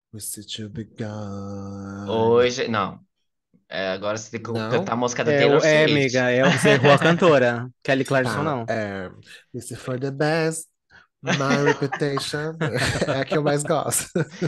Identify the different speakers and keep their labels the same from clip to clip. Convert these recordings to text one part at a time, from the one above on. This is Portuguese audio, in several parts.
Speaker 1: We see to be gone.
Speaker 2: Hoje, não. Agora você tem que cantar a
Speaker 1: Não?
Speaker 2: música da Taylor Swift.
Speaker 3: Amiga, você errou a cantora. Kelly Clarkson,
Speaker 1: Tá,
Speaker 3: não.
Speaker 1: This is for the best, my reputation. É a que eu mais gosto.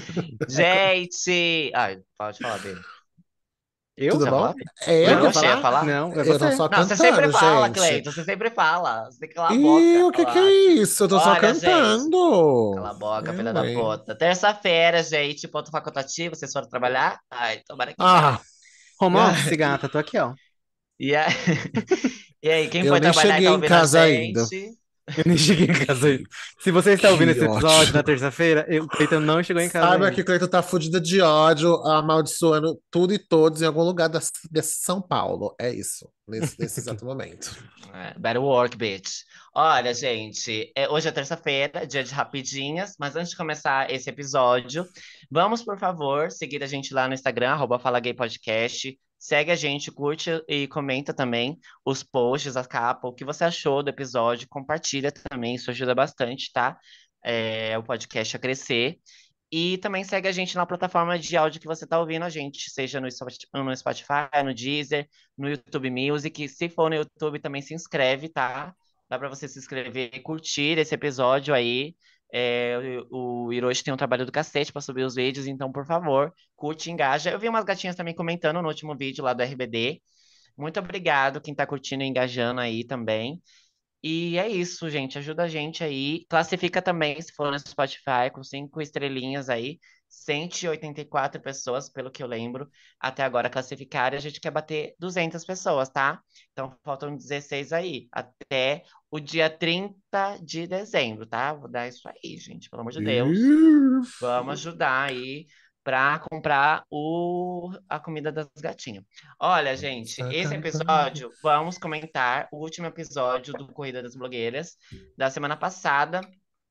Speaker 2: Gente! Ai, pode falar dele.
Speaker 3: Eu?
Speaker 2: Você
Speaker 1: Tudo
Speaker 2: ia
Speaker 1: bom?
Speaker 2: falar?
Speaker 1: É
Speaker 2: O
Speaker 1: eu que ia
Speaker 3: Não,
Speaker 2: Hiroshi ia
Speaker 1: falar?
Speaker 2: falar?
Speaker 3: não, é
Speaker 1: Eu tô
Speaker 3: você.
Speaker 1: só
Speaker 2: Não, você sempre
Speaker 1: cantando,
Speaker 2: fala,
Speaker 1: gente.
Speaker 2: Cleiton. Você sempre fala. Você tem que calar a
Speaker 1: E
Speaker 2: boca,
Speaker 1: o que
Speaker 2: eu
Speaker 1: é
Speaker 2: acho.
Speaker 1: isso? Eu tô só
Speaker 2: Olha, gente.
Speaker 1: cantando.
Speaker 2: Cala a boca, filha
Speaker 1: Eu,
Speaker 2: da
Speaker 1: hein?
Speaker 2: puta. Terça-feira, gente, ponto facultativo. Vocês foram trabalhar? Ai, tomara que não.
Speaker 1: Ah,
Speaker 3: Home office, gata, tô aqui, ó.
Speaker 2: E aí, e aí, quem
Speaker 1: eu
Speaker 2: foi
Speaker 1: nem
Speaker 2: trabalhar e
Speaker 1: cheguei
Speaker 2: tá
Speaker 1: em
Speaker 2: ouvindo a
Speaker 1: casa ainda.
Speaker 2: gente?
Speaker 3: Eu nem cheguei em casa ainda. Se você está ouvindo
Speaker 1: Que
Speaker 3: esse episódio na
Speaker 1: ódio.
Speaker 3: terça-feira, o Cleiton não chegou em casa
Speaker 1: Saiba que
Speaker 3: ainda.
Speaker 1: o Cleiton tá fudido de ódio, amaldiçoando tudo e todos em algum lugar desse São Paulo. É isso, nesse exato momento.
Speaker 2: Better work, bitch. Olha, gente, hoje é terça-feira, dia de rapidinhas, mas antes de começar esse episódio, vamos, por favor, seguir a gente lá no Instagram, Fala Gay Podcast. Segue a gente, curte e comenta também os posts, a capa, o que você achou do episódio, compartilha também, isso ajuda bastante, tá? O podcast a crescer. E também segue a gente na plataforma de áudio que você está ouvindo a gente, seja no Spotify, no Deezer, no YouTube Music. Se for no YouTube, também se inscreve, tá? Dá para você se inscrever e curtir esse episódio aí. O Hiroshi tem um trabalho do cacete para subir os vídeos, então, por favor, curte e engaja. Eu vi umas gatinhas também comentando no último vídeo lá do RBD. Muito obrigado quem está curtindo e engajando aí também. E é isso, gente. Ajuda a gente aí. Classifica também, se for no Spotify, com 5 estrelinhas aí. 184 pessoas, pelo que eu lembro, até agora classificaram. A gente quer bater 200 pessoas, tá? Então faltam 16 aí. Até o dia 30 de dezembro, tá? Vou dar isso aí, gente. Pelo amor de Deus. Vamos ajudar aí para comprar a comida das gatinhas. Olha, gente,
Speaker 1: Está
Speaker 2: esse
Speaker 1: cantando.
Speaker 2: episódio, vamos comentar o último episódio do Corrida das Blogueiras da semana passada,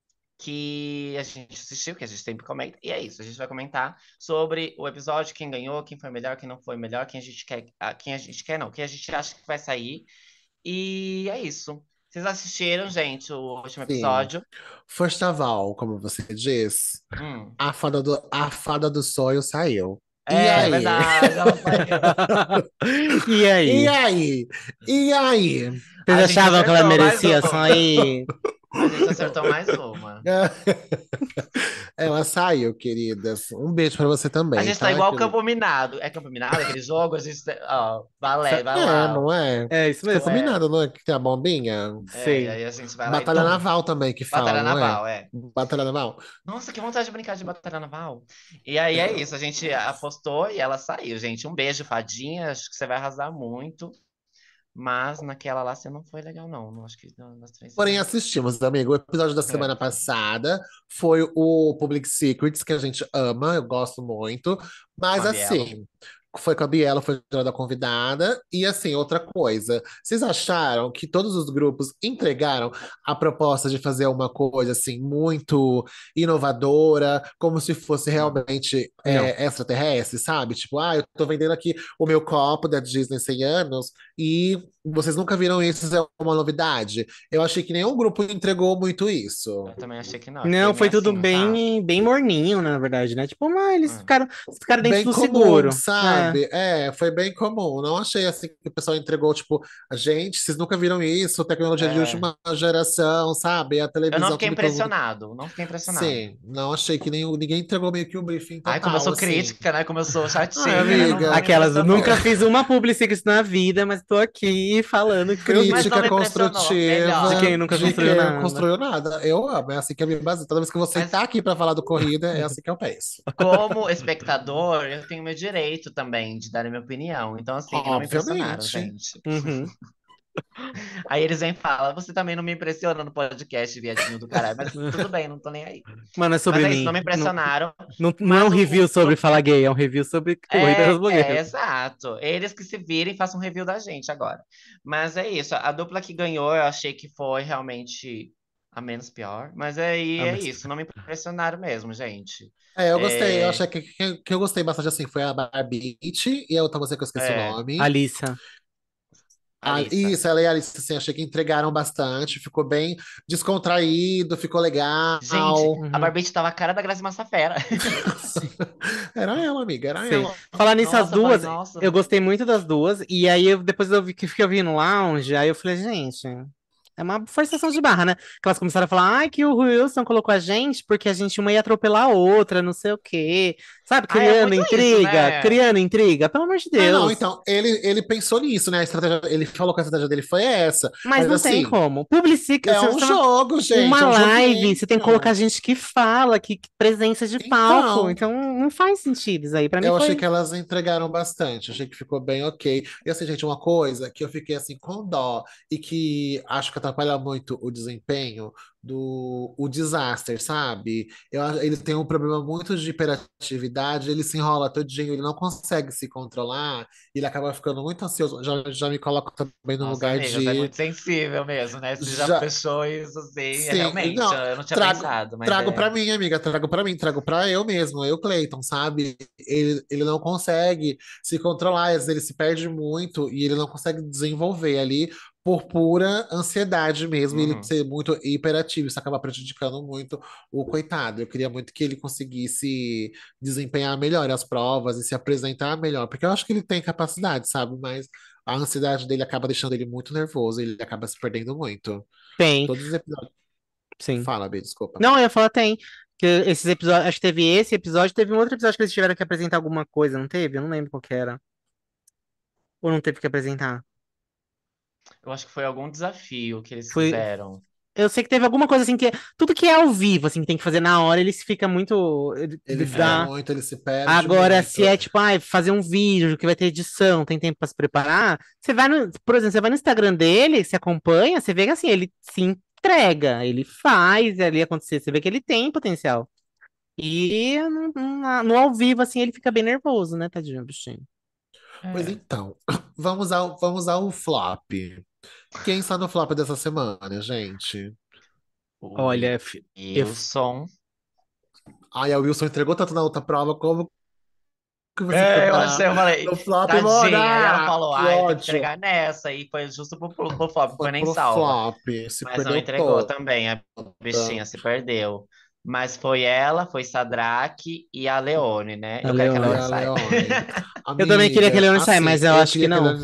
Speaker 2: que a gente assistiu, que a gente sempre comenta, e é isso, a gente vai comentar sobre o episódio, quem ganhou, quem foi melhor, quem não foi melhor, quem a gente quer, quem a gente quer não, quem a gente acha que vai sair, e é isso. Vocês assistiram, gente, o último
Speaker 1: Sim.
Speaker 2: episódio?
Speaker 1: First of all, como você diz,
Speaker 2: Hum.
Speaker 1: a fada do sonho saiu. E
Speaker 2: É
Speaker 1: aí?
Speaker 2: verdade, ela saiu.
Speaker 3: E
Speaker 1: E
Speaker 3: aí?
Speaker 1: aí? E aí?
Speaker 3: Vocês
Speaker 2: A gente
Speaker 3: achavam que ela
Speaker 2: acertou mais
Speaker 3: merecia
Speaker 2: uma.
Speaker 3: sair?
Speaker 2: A gente acertou mais uma.
Speaker 1: Ela saiu, queridas. Um beijo pra você
Speaker 2: A
Speaker 1: também,
Speaker 2: gente tá
Speaker 1: tá,
Speaker 2: igual
Speaker 1: querido?
Speaker 2: Campo Minado. É Campo Minado aquele jogo? A gente. Ó,
Speaker 3: Sa-
Speaker 2: vai
Speaker 1: É,
Speaker 2: lá.
Speaker 1: não é?
Speaker 3: É isso
Speaker 1: Campo
Speaker 3: mesmo.
Speaker 2: É,
Speaker 1: Minado, não é? Que tem a bombinha?
Speaker 2: e
Speaker 3: Sei.
Speaker 2: aí a gente vai lá e
Speaker 1: Batalha
Speaker 2: tum.
Speaker 1: Naval também que fala,
Speaker 2: Batalha
Speaker 1: não é?
Speaker 2: naval, é.
Speaker 1: Batalha Naval.
Speaker 2: Nossa, que vontade de brincar de batalha naval. E aí é isso, a gente apostou e ela saiu, gente. Um beijo, fadinha. Acho que você vai arrasar muito. Mas naquela lá você não foi legal, não. Não acho que nas três você
Speaker 1: Porém,
Speaker 2: não.
Speaker 1: assistimos, amigo. O episódio da
Speaker 2: É,
Speaker 1: semana passada foi o Public Secrets, que a gente ama, eu gosto muito.
Speaker 2: com
Speaker 1: Mas
Speaker 2: a Bielo.
Speaker 1: assim, foi com a Biela, foi a convidada. E assim, outra coisa. Vocês acharam que todos os grupos entregaram a proposta de fazer uma coisa assim muito inovadora, como se fosse
Speaker 2: Não.
Speaker 1: realmente
Speaker 3: Não.
Speaker 1: extraterrestre, sabe? Tipo, eu tô vendendo aqui o meu copo da Disney 100 anos e vocês nunca viram isso, isso é uma novidade. Eu achei que nenhum grupo entregou muito isso.
Speaker 2: Eu também achei que não. Eu fiquei
Speaker 3: Não,
Speaker 2: meio
Speaker 3: foi tudo
Speaker 2: assim, tá?
Speaker 3: bem morninho, na verdade, né? Tipo, eles ficaram dentro
Speaker 1: Bem
Speaker 3: do
Speaker 1: comum,
Speaker 3: seguro. É.
Speaker 1: sabe? Foi bem comum. Não achei assim que o pessoal entregou, tipo, gente, vocês nunca viram isso, tecnologia de
Speaker 2: É.
Speaker 1: última geração, sabe? A
Speaker 2: Eu não
Speaker 1: televisão,
Speaker 2: fiquei
Speaker 1: tudo que eu.
Speaker 2: impressionado, não fiquei impressionado.
Speaker 1: Sim, não achei que ninguém entregou meio que o briefing
Speaker 2: Ai, como eu
Speaker 1: total,
Speaker 2: sou
Speaker 1: assim.
Speaker 2: crítica, né? Como eu sou
Speaker 1: Ai,
Speaker 2: chatinha, né? Não, não
Speaker 1: amiga,
Speaker 2: me
Speaker 3: Aquelas, eu nunca
Speaker 2: impressionou.
Speaker 3: fiz uma publicidade na vida, mas tô aqui falando que foi
Speaker 2: Mas não
Speaker 1: crítica
Speaker 2: me impressionou.
Speaker 3: de
Speaker 2: Melhor.
Speaker 1: construtiva
Speaker 3: quem nunca
Speaker 1: de
Speaker 3: construiu
Speaker 1: quem
Speaker 3: nada.
Speaker 1: construiu nada. Eu amo, é assim que eu me baseio. Toda vez que você
Speaker 2: Mas
Speaker 1: tá aqui para falar do corrida, é assim que eu penso.
Speaker 2: como espectador, eu tenho meu direito também de dar a minha opinião. Então, assim, não me impressionaram,
Speaker 1: Obviamente.
Speaker 2: gente.
Speaker 3: Uhum.
Speaker 2: Aí eles vêm e falam, você também não me impressiona no podcast, viadinho do caralho. Mas tudo bem, não tô nem aí.
Speaker 3: Mano, é
Speaker 2: Mas
Speaker 3: sobre
Speaker 2: é isso, não
Speaker 3: mim.
Speaker 2: me
Speaker 3: Não,
Speaker 2: impressionaram.
Speaker 3: não é um
Speaker 2: Mas
Speaker 3: review sobre falar gay, é um review sobre corrida das blogueiras.
Speaker 2: exato. Eles que se virem e façam um review da gente agora. Mas é isso. A dupla que ganhou, eu achei que foi realmente a menos pior. Mas aí
Speaker 3: Ah,
Speaker 2: é
Speaker 3: mas...
Speaker 2: isso. Não me impressionaram mesmo, gente.
Speaker 1: Eu gostei. Eu
Speaker 2: É,
Speaker 1: achei que eu gostei bastante assim. Foi a Barbie e a outra música que eu esqueci o
Speaker 2: é,
Speaker 1: nome.
Speaker 3: Alissa.
Speaker 2: Alissa.
Speaker 1: Isso, ela e a Alice, assim, achei que entregaram bastante, ficou bem descontraído, ficou legal.
Speaker 2: Gente, a
Speaker 3: Uhum.
Speaker 2: Barbie tava a cara da Grazi Massafera.
Speaker 1: Era ela, amiga, era
Speaker 3: Sim.
Speaker 1: ela.
Speaker 3: Falar nisso, as
Speaker 2: Nossa, eu falei,
Speaker 3: duas,
Speaker 2: nossa.
Speaker 3: eu gostei muito das duas. E aí, depois eu vi que fiquei ouvindo no lounge, aí eu falei, gente, é uma forçação de barra, né? Que elas começaram a falar, ai, que o Wilson colocou a gente porque a gente uma ia atropelar a outra, não sei o quê. Sabe,
Speaker 2: Ah, é muito isso, né?
Speaker 3: criando intriga, pelo amor de
Speaker 1: Ah, não,
Speaker 3: Deus.
Speaker 1: então, ele pensou nisso, né? A estratégia, ele falou que a estratégia dele foi essa.
Speaker 3: Mas
Speaker 1: Mas
Speaker 3: não tem
Speaker 1: assim,
Speaker 3: como. Publicica,
Speaker 1: é um jogo, gente,
Speaker 3: uma
Speaker 1: é um
Speaker 3: live, você tem que colocar
Speaker 1: joguinho.
Speaker 3: gente que fala, que presença de palco.
Speaker 1: Então,
Speaker 3: Então não faz sentido isso aí. Pra mim
Speaker 1: eu achei
Speaker 3: foi.
Speaker 1: que elas entregaram bastante, achei que ficou bem ok. E assim, gente, uma coisa que eu fiquei assim com dó e que acho que atrapalha muito o desempenho do o Disaster, sabe? Ele tem um problema muito de hiperatividade, ele se enrola todinho, ele não consegue se controlar, ele acaba ficando muito ansioso. Já me coloco também no
Speaker 2: Nossa,
Speaker 1: lugar
Speaker 2: amiga, você é
Speaker 1: de
Speaker 2: muito sensível mesmo, né? Você já
Speaker 1: já
Speaker 2: fechou isso assim,
Speaker 1: sim,
Speaker 2: realmente,
Speaker 1: não,
Speaker 2: eu não tinha
Speaker 1: trago
Speaker 2: pensado, mas
Speaker 1: trago
Speaker 2: é.
Speaker 1: para mim, amiga, trago para mim, trago para eu mesmo, eu, Cleiton, sabe? Ele não consegue se controlar, às vezes ele se perde muito e ele não consegue desenvolver ali por pura ansiedade mesmo, e ele
Speaker 2: Uhum.
Speaker 1: ser muito hiperativo, isso acaba prejudicando muito o coitado. Eu queria muito que ele conseguisse desempenhar melhor as provas e se apresentar melhor, porque eu acho que ele tem capacidade, sabe? Mas a ansiedade dele acaba deixando ele muito nervoso, e ele acaba se perdendo muito.
Speaker 3: Tem,
Speaker 1: Todos os episódios.
Speaker 3: sim.
Speaker 1: Fala, B, desculpa.
Speaker 3: Não, eu ia falar tem. Que esses episódios, acho que teve esse episódio, teve um outro episódio que eles tiveram que apresentar alguma coisa, não teve? Eu não lembro qual que era. Ou não teve que apresentar?
Speaker 2: Eu acho que foi algum desafio que eles
Speaker 3: Foi,
Speaker 2: fizeram.
Speaker 3: eu sei que teve alguma coisa assim que tudo que é ao vivo, assim, que tem que fazer na hora, ele se fica muito
Speaker 1: Ele fica
Speaker 3: dá.
Speaker 1: muito, ele se perde
Speaker 3: Agora,
Speaker 1: muito.
Speaker 3: se é tipo, ai, fazer um vídeo que vai ter edição, tem tempo pra se preparar, você vai no, por exemplo, você vai no Instagram dele, você acompanha, você vê que assim, ele se entrega, ele faz ali acontecer, você vê que ele tem potencial. E no ao vivo, assim, ele fica bem nervoso, né, tadinho, bichinho.
Speaker 1: Pois
Speaker 2: É.
Speaker 1: então, vamos ao flop. Quem está no flop dessa semana, gente?
Speaker 2: O
Speaker 3: Olha, eu,
Speaker 2: Wilson.
Speaker 1: Ai, a Wilson entregou tanto na outra prova, como que você foi
Speaker 2: É, eu
Speaker 1: parar
Speaker 2: achei, eu falei,
Speaker 1: no flop,
Speaker 2: tadinha. E ela
Speaker 1: Mona?
Speaker 2: falou,
Speaker 1: Que
Speaker 2: ai, tem que
Speaker 1: ódio.
Speaker 2: entregar nessa. E foi justo pro flop, não
Speaker 1: Foi
Speaker 2: foi nem
Speaker 1: pro
Speaker 2: salva.
Speaker 1: flop, se
Speaker 2: Mas não
Speaker 1: perdeu
Speaker 2: entregou
Speaker 1: toda.
Speaker 2: também, a bichinha se perdeu. Mas foi ela, foi Sadraque e a Leone, né?
Speaker 3: a
Speaker 2: Eu quero que a
Speaker 1: E
Speaker 3: Leone.
Speaker 2: Leone
Speaker 1: a
Speaker 2: saia.
Speaker 1: Leone.
Speaker 3: Eu também queria que a
Speaker 1: Amiga,
Speaker 3: Leone saia,
Speaker 1: assim,
Speaker 3: mas eu
Speaker 1: eu
Speaker 3: acho que
Speaker 1: queria que a
Speaker 3: não.
Speaker 1: Leone.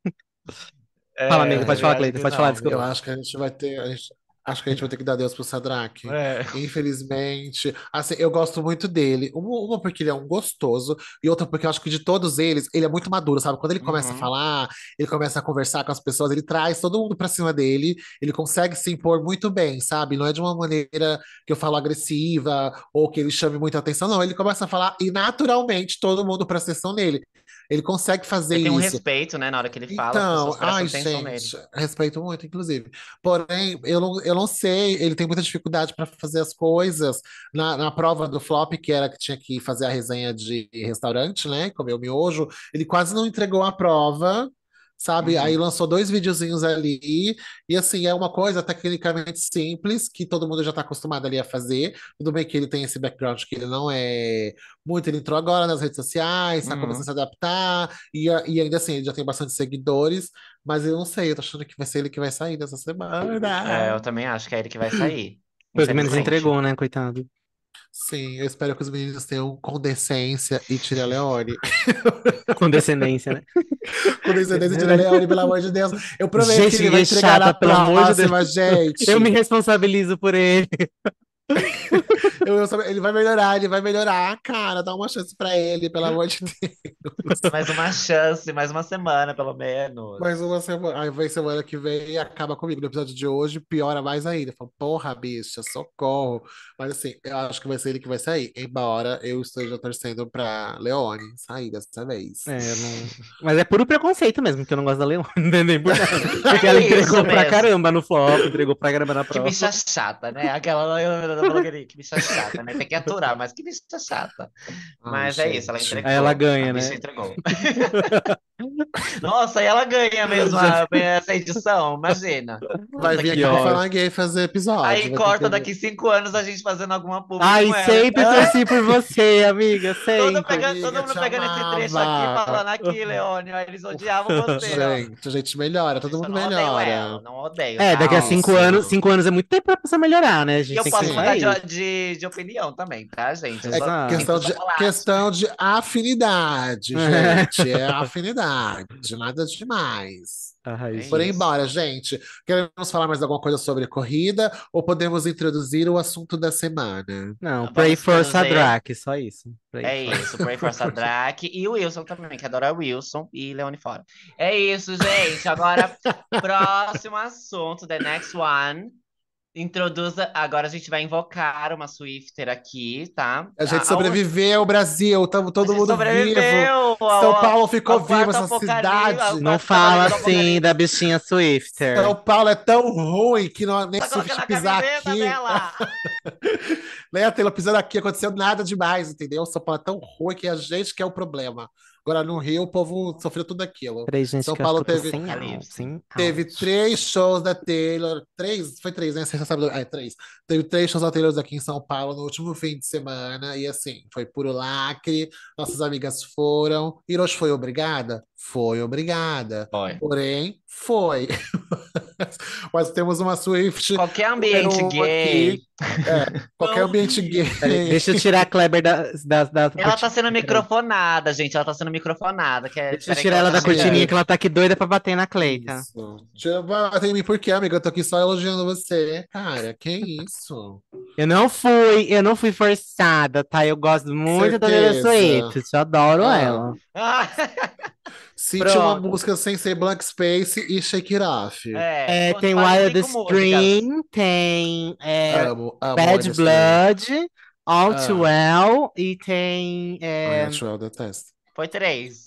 Speaker 3: Fala, amigo,
Speaker 2: É,
Speaker 3: pode
Speaker 2: também
Speaker 3: falar,
Speaker 2: acho
Speaker 3: Cleiton,
Speaker 2: que
Speaker 3: pode falar,
Speaker 2: não,
Speaker 1: Eu
Speaker 3: desculpa.
Speaker 2: viu?
Speaker 1: acho que a gente vai ter. Acho que a gente vai ter que dar Deus pro Sadraque.
Speaker 2: É.
Speaker 1: Infelizmente. Assim, eu gosto muito dele. Uma porque ele é um gostoso, e outra porque eu acho que de todos eles, ele é muito maduro, sabe? Quando ele começa a
Speaker 2: Uhum.
Speaker 1: falar, ele começa a conversar com as pessoas, ele traz todo mundo pra cima dele, ele consegue se impor muito bem, sabe? Não é de uma maneira que eu falo agressiva ou que ele chame muita atenção, não. Ele começa a falar e naturalmente todo mundo presta atenção nele. Ele consegue fazer
Speaker 2: Ele tem um
Speaker 1: isso.
Speaker 2: respeito, né? Na hora que ele fala, as pessoas
Speaker 1: Então,
Speaker 2: prestam
Speaker 1: ai,
Speaker 2: atenção nele.
Speaker 1: gente, respeito muito, inclusive. Porém, eu não sei, ele tem muita dificuldade para fazer as coisas. Na prova do flop, que era que tinha que fazer a resenha de restaurante, né? Comer o miojo, ele quase não entregou a prova, sabe? Aí
Speaker 2: Uhum.
Speaker 1: lançou dois videozinhos ali, e assim, é uma coisa tecnicamente simples, que todo mundo já está acostumado ali a fazer. Tudo bem que ele tem esse background que ele não é muito, ele entrou agora nas redes sociais, está começando a
Speaker 2: Uhum.
Speaker 1: se adaptar. E ainda assim, ele já tem bastante seguidores, mas eu não sei, eu tô achando que vai ser ele que vai sair dessa
Speaker 2: É,
Speaker 1: semana.
Speaker 2: eu também acho que é ele que vai sair.
Speaker 3: Foi o que menos
Speaker 2: Infelizmente.
Speaker 3: entregou, né, coitado.
Speaker 1: Sim, eu espero que os meninos tenham condescência e tire a Leone.
Speaker 3: Com descendência, né?
Speaker 1: Condescendência e tire a Leone, pelo amor de Deus. Eu prometo que
Speaker 3: Gente,
Speaker 1: ele
Speaker 3: que
Speaker 1: vai
Speaker 3: é
Speaker 1: entregar na
Speaker 3: chata, pelo amor de Deus.
Speaker 1: próxima,
Speaker 3: Eu me
Speaker 1: gente.
Speaker 3: responsabilizo por ele.
Speaker 1: Ele vai melhorar, cara. Dá uma chance pra ele, pelo amor de Deus.
Speaker 2: Mais uma chance, mais uma semana, pelo menos.
Speaker 1: Mais uma semana. Aí vem semana que vem e acaba comigo. No episódio de hoje, piora mais ainda. Fala, porra, bicha, socorro. Mas assim, eu acho que vai ser ele que vai sair. Embora eu esteja torcendo pra Leone sair dessa vez.
Speaker 3: É, não... Mas é puro preconceito mesmo, que eu não gosto da Leona, não nem por nada. Porque ela
Speaker 2: É isso
Speaker 3: entregou pra
Speaker 2: mesmo.
Speaker 3: caramba no flop, entregou pra caramba na
Speaker 2: Que
Speaker 3: prova.
Speaker 2: bicha chata, né? Aquela da blogueirinha, que bicha chata, né? Tem que aturar, mas que bicha chata.
Speaker 1: Ai,
Speaker 2: Mas é isso, ela
Speaker 1: gente.
Speaker 3: Aí ela
Speaker 2: entregou. A
Speaker 3: ganha,
Speaker 2: bicha
Speaker 3: né?
Speaker 2: entregou. Nossa, e ela ganha mesmo essa edição, imagina.
Speaker 1: Vai
Speaker 2: Puta
Speaker 1: vir
Speaker 2: que
Speaker 1: aqui pro
Speaker 3: ódio.
Speaker 1: Falar Gay fazer episódio.
Speaker 2: Aí
Speaker 1: Vai ter
Speaker 2: corta
Speaker 1: que...
Speaker 2: daqui 5 anos a gente fazendo alguma publi
Speaker 3: Ai,
Speaker 2: com ela.
Speaker 3: sempre torci por você, amiga,
Speaker 2: Todo
Speaker 1: Amiga,
Speaker 2: mundo
Speaker 1: te
Speaker 2: pegando esse trecho aqui,
Speaker 1: amava.
Speaker 2: falando aqui, Leone, ó, eles odiavam você, ó.
Speaker 1: Gente, a gente melhora, todo
Speaker 2: Gente, eu
Speaker 1: mundo
Speaker 2: não odeio
Speaker 1: melhora.
Speaker 2: ela, não odeio,
Speaker 3: É, daqui
Speaker 2: tá?
Speaker 3: a
Speaker 2: Ó.
Speaker 3: 5 anos,
Speaker 1: Isso.
Speaker 3: 5 anos é muito tempo pra pessoa melhorar, né? A
Speaker 2: E
Speaker 3: gente
Speaker 2: eu
Speaker 3: tem que
Speaker 2: posso
Speaker 3: pensar
Speaker 2: mudar
Speaker 3: isso.
Speaker 2: de opinião também, tá, gente? Eu
Speaker 1: É
Speaker 2: sou assim, sou
Speaker 3: Exato.
Speaker 2: chocolate.
Speaker 1: questão de afinidade, gente. É afinidade, nada demais.
Speaker 3: Ai,
Speaker 2: É
Speaker 1: Porém,
Speaker 3: gente.
Speaker 2: isso.
Speaker 1: embora, gente, queremos falar mais alguma coisa sobre corrida ou podemos introduzir o assunto da semana?
Speaker 3: Não, pray
Speaker 2: Vamos
Speaker 3: for
Speaker 2: introduzir.
Speaker 3: Sadrak, só isso. Pray
Speaker 2: É
Speaker 3: for.
Speaker 2: isso, Pray for Sadraque e o Wilson também, que adora Wilson e Leone fora. É isso, gente. Agora, próximo assunto, the next one. Introduza. Agora a gente vai invocar uma Swifter aqui, tá?
Speaker 1: A gente sobreviveu, Brasil, estamos
Speaker 2: A
Speaker 1: todo
Speaker 2: gente
Speaker 1: mundo vivo.
Speaker 2: sobreviveu
Speaker 1: São Paulo ficou
Speaker 2: ao
Speaker 1: vivo,
Speaker 2: quarto
Speaker 1: essa
Speaker 2: apocalipse, ao
Speaker 1: cidade.
Speaker 3: Não
Speaker 2: quarto
Speaker 3: fala
Speaker 2: cavaleiro do
Speaker 3: assim da
Speaker 2: apocalipse.
Speaker 3: bichinha Swifter.
Speaker 1: São Paulo é tão ruim que não, nem
Speaker 2: Tá
Speaker 1: se
Speaker 2: colocando a
Speaker 1: pisar
Speaker 2: camiseta
Speaker 1: aqui.
Speaker 2: dela.
Speaker 1: Nem a Taylor pisando aqui, aconteceu nada demais, entendeu? São Paulo é tão ruim que a gente que é o problema. Agora no Rio o povo sofreu tudo aquilo.
Speaker 3: Peraí, gente,
Speaker 1: São
Speaker 3: que eu acho que
Speaker 1: Paulo
Speaker 3: eu tô
Speaker 1: teve
Speaker 3: sem áudio,
Speaker 2: Apocalipse.
Speaker 3: sem
Speaker 1: Teve
Speaker 3: áudio.
Speaker 1: 3 shows da Taylor. Três? Foi três, né? Você já sabe. É, três. Teve 3 shows da Taylor aqui em São Paulo no último fim de semana. E assim, foi puro lacre. Nossas amigas foram. Hiroshi foi obrigada? Foi obrigada.
Speaker 2: Foi.
Speaker 1: Porém, foi. Mas temos uma Swift
Speaker 2: Qualquer
Speaker 1: número
Speaker 2: ambiente
Speaker 1: 1
Speaker 2: gay.
Speaker 1: aqui. É, qualquer ambiente gay.
Speaker 3: Peraí, deixa eu tirar a Kleber da
Speaker 2: Ela tá sendo
Speaker 3: cortininha, peraí.
Speaker 2: microfonada, gente. Ela tá sendo microfonada.
Speaker 3: Deixa eu
Speaker 2: Peraí que
Speaker 3: tirar ela
Speaker 2: tá
Speaker 3: da
Speaker 2: chiando.
Speaker 3: cortininha que ela tá aqui doida pra bater na Cleita.
Speaker 1: Isso. Bater em mim por quê, amiga? Eu tô aqui só elogiando você. Cara, que isso?
Speaker 3: Eu não fui forçada, tá? Eu gosto muito da Taylor
Speaker 1: Certeza.
Speaker 3: Swift, eu adoro ela.
Speaker 1: Amo.
Speaker 2: Ah,
Speaker 1: Cite uma
Speaker 3: Pronto.
Speaker 1: música sem ser Blank Space e Shake It Off.
Speaker 3: É, tem
Speaker 2: fale
Speaker 3: Wild
Speaker 2: 5 músicas.
Speaker 3: Stream, tem
Speaker 1: Amo
Speaker 3: Bad
Speaker 1: Wild Stream.
Speaker 3: Blood, All Too
Speaker 1: Amo.
Speaker 3: Well e tem.
Speaker 1: Ai, Natural, detesto.
Speaker 2: Foi 3.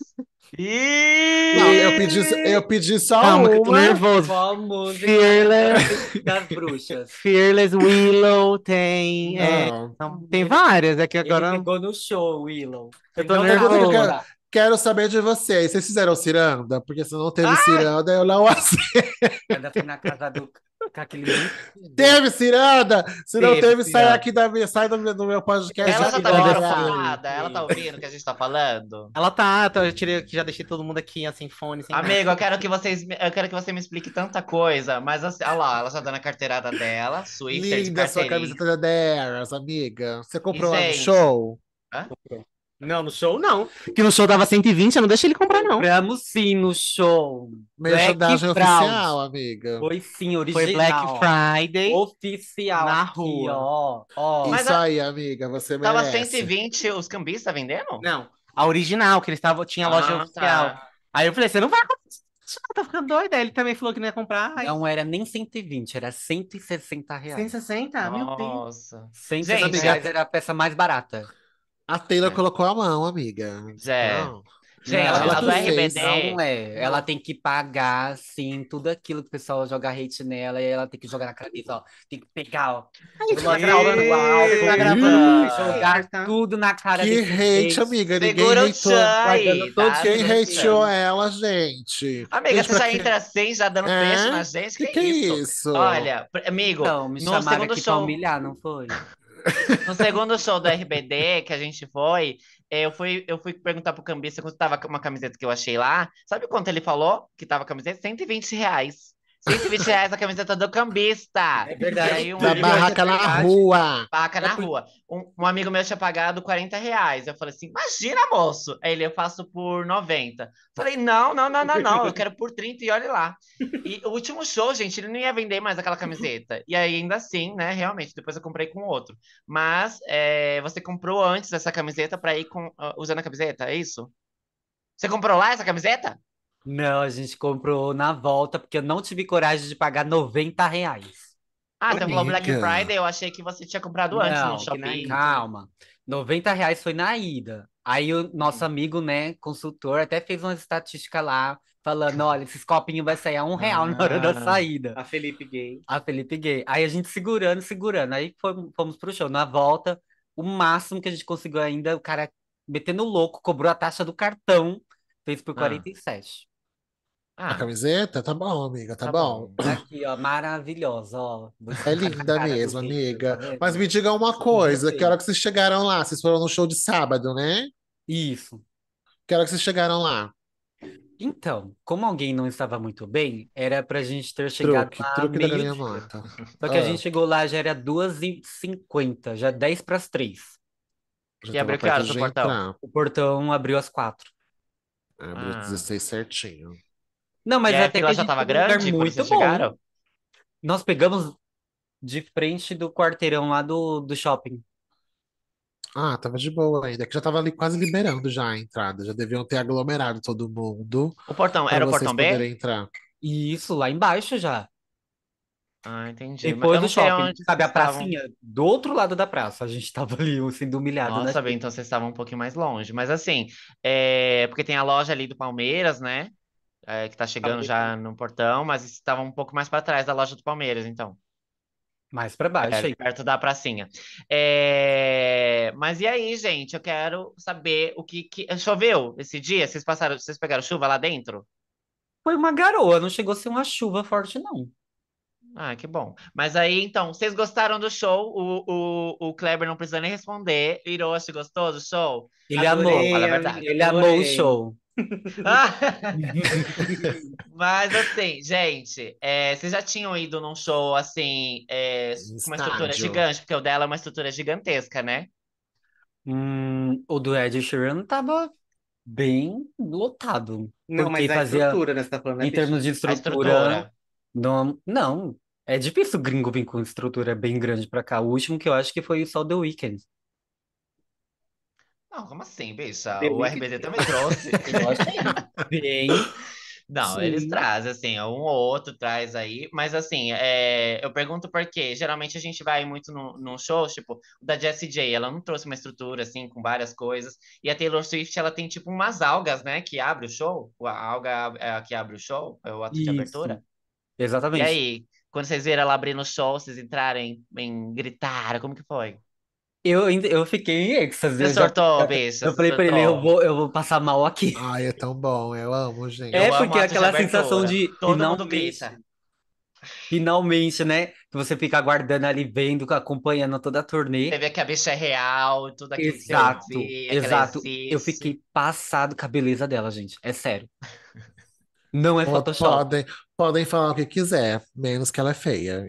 Speaker 1: Não,
Speaker 2: Ih!
Speaker 1: eu pedi só
Speaker 3: Calma, que eu tô
Speaker 1: uma.
Speaker 3: nervoso.
Speaker 4: Qual música
Speaker 3: Fearless,
Speaker 4: das bruxas?
Speaker 3: Fearless Willow, tem.
Speaker 1: Não.
Speaker 3: Tem várias, é que
Speaker 4: Ele
Speaker 3: agora.
Speaker 4: pegou no show, Willow.
Speaker 3: Eu tô
Speaker 4: Então,
Speaker 3: nervoso.
Speaker 4: vamos
Speaker 1: Eu quero,
Speaker 4: lembrar.
Speaker 1: quero saber de vocês. Vocês fizeram ciranda? Porque se não teve
Speaker 2: Ai!
Speaker 1: ciranda, eu não aceito.
Speaker 4: Ainda fui na casa com aquele menino.
Speaker 1: Teve ciranda? Se não
Speaker 4: Teve
Speaker 1: teve, sai
Speaker 4: ciranda.
Speaker 1: aqui sai do meu podcast.
Speaker 2: Ela já tá
Speaker 3: Olha,
Speaker 2: microfonada? Ela tá ouvindo o que a gente tá falando?
Speaker 3: Ela tá, eu tirei aqui, já deixei todo mundo aqui, sem fone, sem nada.
Speaker 2: Amigo, eu quero que você me explique tanta coisa, mas assim, olha lá, ela já dando a carteirada dela, Swifter de
Speaker 1: Linda sua
Speaker 2: carteirinha.
Speaker 1: camiseta da Theirs, amiga. Você
Speaker 2: E,
Speaker 1: comprou lá no
Speaker 2: gente,
Speaker 1: show?
Speaker 3: Não, no show não. Que no show tava 120, eu não deixa ele comprar, não.
Speaker 4: Compramos sim no show.
Speaker 1: Merchandising
Speaker 4: Black Fraud.
Speaker 1: oficial, amiga.
Speaker 4: Foi sim, original.
Speaker 3: Foi Black Friday.
Speaker 4: Oficial.
Speaker 3: Na
Speaker 4: aqui,
Speaker 3: rua.
Speaker 4: ó.
Speaker 2: Mas
Speaker 1: Isso aí, amiga, você
Speaker 2: Tava
Speaker 1: merece.
Speaker 2: 120 os cambistas vendendo?
Speaker 3: Não, a original, que eles tinha loja oficial.
Speaker 2: Tá.
Speaker 3: Aí eu falei, você não vai comprar isso, não, tá ficando doida. Aí ele também falou que não ia comprar. Aí,
Speaker 4: Não era nem 120, era R$ 160.
Speaker 3: 160? Meu Deus.
Speaker 2: Nossa.
Speaker 4: 160
Speaker 2: Gente,
Speaker 4: reais era a peça mais barata.
Speaker 1: A Taylor colocou a mão, amiga.
Speaker 2: É.
Speaker 1: Não.
Speaker 2: Gente,
Speaker 4: Não,
Speaker 1: ela
Speaker 2: a do
Speaker 1: que fez.
Speaker 2: RBD.
Speaker 4: Não é. Ela tem que pagar, assim, tudo aquilo que o pessoal joga hate nela e ela tem que jogar na camisa, ó. Tem que pegar, ó.
Speaker 3: Tá
Speaker 4: gravando o álbum,
Speaker 3: tá gravando.
Speaker 4: jogar
Speaker 3: Tá.
Speaker 4: tudo na cara
Speaker 1: Que
Speaker 4: desse
Speaker 1: hate, amiga. Ninguém
Speaker 2: Segura o
Speaker 1: hateou.
Speaker 2: tchan
Speaker 4: guardando
Speaker 2: aí,
Speaker 4: todo
Speaker 2: tá?
Speaker 1: Quem
Speaker 2: Segura o
Speaker 1: hateou
Speaker 2: tchan.
Speaker 1: ela, gente?
Speaker 2: Amiga,
Speaker 1: Gente,
Speaker 2: você já
Speaker 1: pra quê?
Speaker 2: entra assim, já dando
Speaker 1: É?
Speaker 2: trecho na gente?
Speaker 1: Que é isso?
Speaker 2: Olha, amigo,
Speaker 4: Então, me
Speaker 2: no
Speaker 4: chamaram
Speaker 2: segundo
Speaker 4: aqui pra
Speaker 2: show,
Speaker 4: humilhar, não foi?
Speaker 2: no segundo show do RBD que a gente foi, eu fui perguntar pro cambista quanto tava uma camiseta que eu achei lá. Sabe quanto ele falou que tava a camiseta? R$ 120. R$ 120 a camiseta do cambista.
Speaker 4: É verdade.
Speaker 2: E aí um
Speaker 1: Da
Speaker 2: amigo
Speaker 1: barraca na
Speaker 4: verdade.
Speaker 1: rua.
Speaker 2: paca na rua. Um amigo meu tinha pagado R$ 40. Eu falei assim, imagina, moço. Aí ele, eu faço por 90. Falei, não, não, não, não, não. Eu quero por 30 e olhe lá. E o último show, gente, ele não ia vender mais aquela camiseta. E aí, ainda assim, né, realmente, depois eu comprei com outro. Mas você comprou antes essa camiseta pra ir usando a camiseta, é isso? Você comprou lá essa camiseta?
Speaker 4: Não, a gente comprou na volta, porque eu não tive coragem de pagar R$ 90.
Speaker 2: Ah, você falou Black
Speaker 1: Amiga.
Speaker 2: Friday, eu achei que você tinha comprado antes
Speaker 4: Não,
Speaker 2: no
Speaker 4: que na-
Speaker 2: Shopee.
Speaker 4: calma. R$ 90 foi na ida. Aí o nosso amigo, né, consultor, até fez uma estatística lá, falando, olha, esses copinhos vai sair a R$ 1 na hora da
Speaker 3: Ah.
Speaker 4: saída.
Speaker 3: A Felipe Gay.
Speaker 4: A Felipe Gay. Aí a gente segurando, segurando. Aí fomos pro show. Na volta, o máximo que a gente conseguiu ainda, o cara metendo louco, cobrou a taxa do cartão fez por
Speaker 2: Ah,
Speaker 4: 47.
Speaker 1: A
Speaker 2: ah,
Speaker 1: camiseta? Tá bom, amiga, tá
Speaker 2: tá
Speaker 1: bom.
Speaker 2: bom.
Speaker 4: Aqui, ó, maravilhosa, ó. Vou
Speaker 1: É
Speaker 4: esfregar na
Speaker 1: linda
Speaker 4: cara do
Speaker 1: mesmo,
Speaker 4: hater, tá
Speaker 1: amiga. Mas
Speaker 4: vendo?
Speaker 1: me diga uma
Speaker 4: Super
Speaker 1: coisa, que hora que
Speaker 4: respeito.
Speaker 1: vocês chegaram lá? Vocês foram no show de sábado, né?
Speaker 4: Isso.
Speaker 1: Que hora que vocês chegaram lá?
Speaker 4: Então, como alguém não estava muito bem, era pra gente ter chegado
Speaker 1: Truque,
Speaker 4: lá
Speaker 1: truque da galinha
Speaker 4: meio-dia.
Speaker 1: morta.
Speaker 4: Só que a gente
Speaker 1: Ah,
Speaker 4: chegou lá, já era 2h50, já 10 para as 3.
Speaker 1: já
Speaker 2: E
Speaker 1: tava
Speaker 2: abriu que
Speaker 1: perto
Speaker 2: horas o
Speaker 1: de
Speaker 2: portão?
Speaker 1: entrar.
Speaker 4: O portão abriu às 4.
Speaker 1: Abriu
Speaker 2: Ah.
Speaker 1: 16 certinho.
Speaker 4: Não,
Speaker 2: E
Speaker 4: mas
Speaker 2: aí a
Speaker 4: até que
Speaker 2: fila
Speaker 4: a
Speaker 2: já
Speaker 4: gente
Speaker 2: tava
Speaker 4: pegou um lugar
Speaker 2: grande quando
Speaker 4: muito
Speaker 2: vocês
Speaker 4: bom.
Speaker 2: chegaram?
Speaker 4: Nós pegamos de frente do quarteirão lá do shopping.
Speaker 1: Ah, tava de boa ainda, que já tava ali quase liberando já a entrada. Já deviam ter aglomerado todo mundo
Speaker 2: O portão,
Speaker 1: para
Speaker 2: era o
Speaker 1: vocês
Speaker 2: portão B?
Speaker 1: poderem entrar.
Speaker 4: E isso lá embaixo já.
Speaker 2: Ah, entendi. Mas
Speaker 4: Depois
Speaker 2: eu
Speaker 4: do
Speaker 2: não sei
Speaker 4: shopping.
Speaker 2: onde
Speaker 4: Sabe
Speaker 2: vocês
Speaker 4: a
Speaker 2: estavam.
Speaker 4: pracinha? Do outro lado da praça. A gente tava ali sendo humilhado na
Speaker 2: Nossa, bem,
Speaker 4: fila.
Speaker 2: então vocês estavam um pouquinho mais longe. Mas assim, porque tem a loja ali do Palmeiras, né? Que tá
Speaker 4: Tava
Speaker 2: chegando
Speaker 4: depois.
Speaker 2: já no portão, mas estava um pouco mais para trás da loja do Palmeiras, então,
Speaker 4: Mais pra baixo aí.
Speaker 2: perto da pracinha. Mas e aí, gente? Eu quero saber o que. Choveu esse dia? Vocês pegaram chuva lá dentro?
Speaker 4: Foi uma garoa, não chegou a ser uma chuva forte, não.
Speaker 2: Ah, que bom. Mas aí, então, vocês gostaram do show? O Kleber não precisa nem responder. Hiroshi gostou do show?
Speaker 4: Ele
Speaker 2: Bom,
Speaker 4: amou.
Speaker 2: fala a
Speaker 3: Adorei, amiga,
Speaker 2: verdade.
Speaker 4: Ele amou o
Speaker 3: adorei.
Speaker 4: show.
Speaker 2: Mas assim, gente, vocês já tinham ido num show assim,
Speaker 1: Em
Speaker 2: com uma estrutura
Speaker 1: estádio.
Speaker 2: gigante, porque o dela é uma estrutura gigantesca, né?
Speaker 4: O do Ed Sheeran tava bem lotado,
Speaker 3: Não,
Speaker 4: porque
Speaker 3: mas a
Speaker 4: fazia,
Speaker 3: estrutura, né? Você tá falando, né,
Speaker 4: em termos de
Speaker 3: Peixinho?
Speaker 2: A
Speaker 4: estrutura,
Speaker 2: estrutura.
Speaker 4: não, não, é difícil o gringo vir com estrutura bem grande pra cá. O último que eu acho que foi só The Weeknd.
Speaker 2: Não, como assim, bicha?
Speaker 3: The
Speaker 2: O
Speaker 3: Wicked,
Speaker 2: RBD também trouxe.
Speaker 4: Eu achei bem,
Speaker 2: Não, eles
Speaker 4: sim.
Speaker 2: trazem, assim, um ou outro traz aí, mas assim, eu pergunto por quê. Geralmente a gente vai muito num show, tipo, o da Jessie J, ela não trouxe uma estrutura, assim, com várias coisas, e a Taylor Swift, ela tem, tipo, umas algas, né, que abre o show, a alga é a que abre o show, é o ato de
Speaker 4: Isso,
Speaker 2: abertura. E
Speaker 4: exatamente.
Speaker 2: aí, quando vocês viram ela abrir no show, vocês entrarem em gritar, como que foi?
Speaker 4: Eu fiquei em êxtase,
Speaker 2: Você sortou, bicha,
Speaker 4: eu
Speaker 2: você
Speaker 4: falei pra ele,
Speaker 2: sortou.
Speaker 4: eu vou passar mal aqui.
Speaker 1: Ai, é tão bom, eu amo,
Speaker 4: É
Speaker 2: Eu
Speaker 1: gente.
Speaker 2: amo
Speaker 4: porque é
Speaker 2: ato de
Speaker 4: aquela sensação
Speaker 2: abertura.
Speaker 4: de
Speaker 2: Todo mundo grita.
Speaker 4: finalmente, né? Que você fica aguardando ali, vendo, acompanhando toda a
Speaker 2: Você
Speaker 4: turnê.
Speaker 2: vê que a bicha é real, tudo aquilo que você
Speaker 4: Exato,
Speaker 2: ouvia, que ela
Speaker 4: exato. Eu
Speaker 2: existe.
Speaker 4: fiquei passado com a beleza dela, gente. É sério. Não é Photoshop.
Speaker 1: Podem, podem falar o que quiser, menos que ela é feia.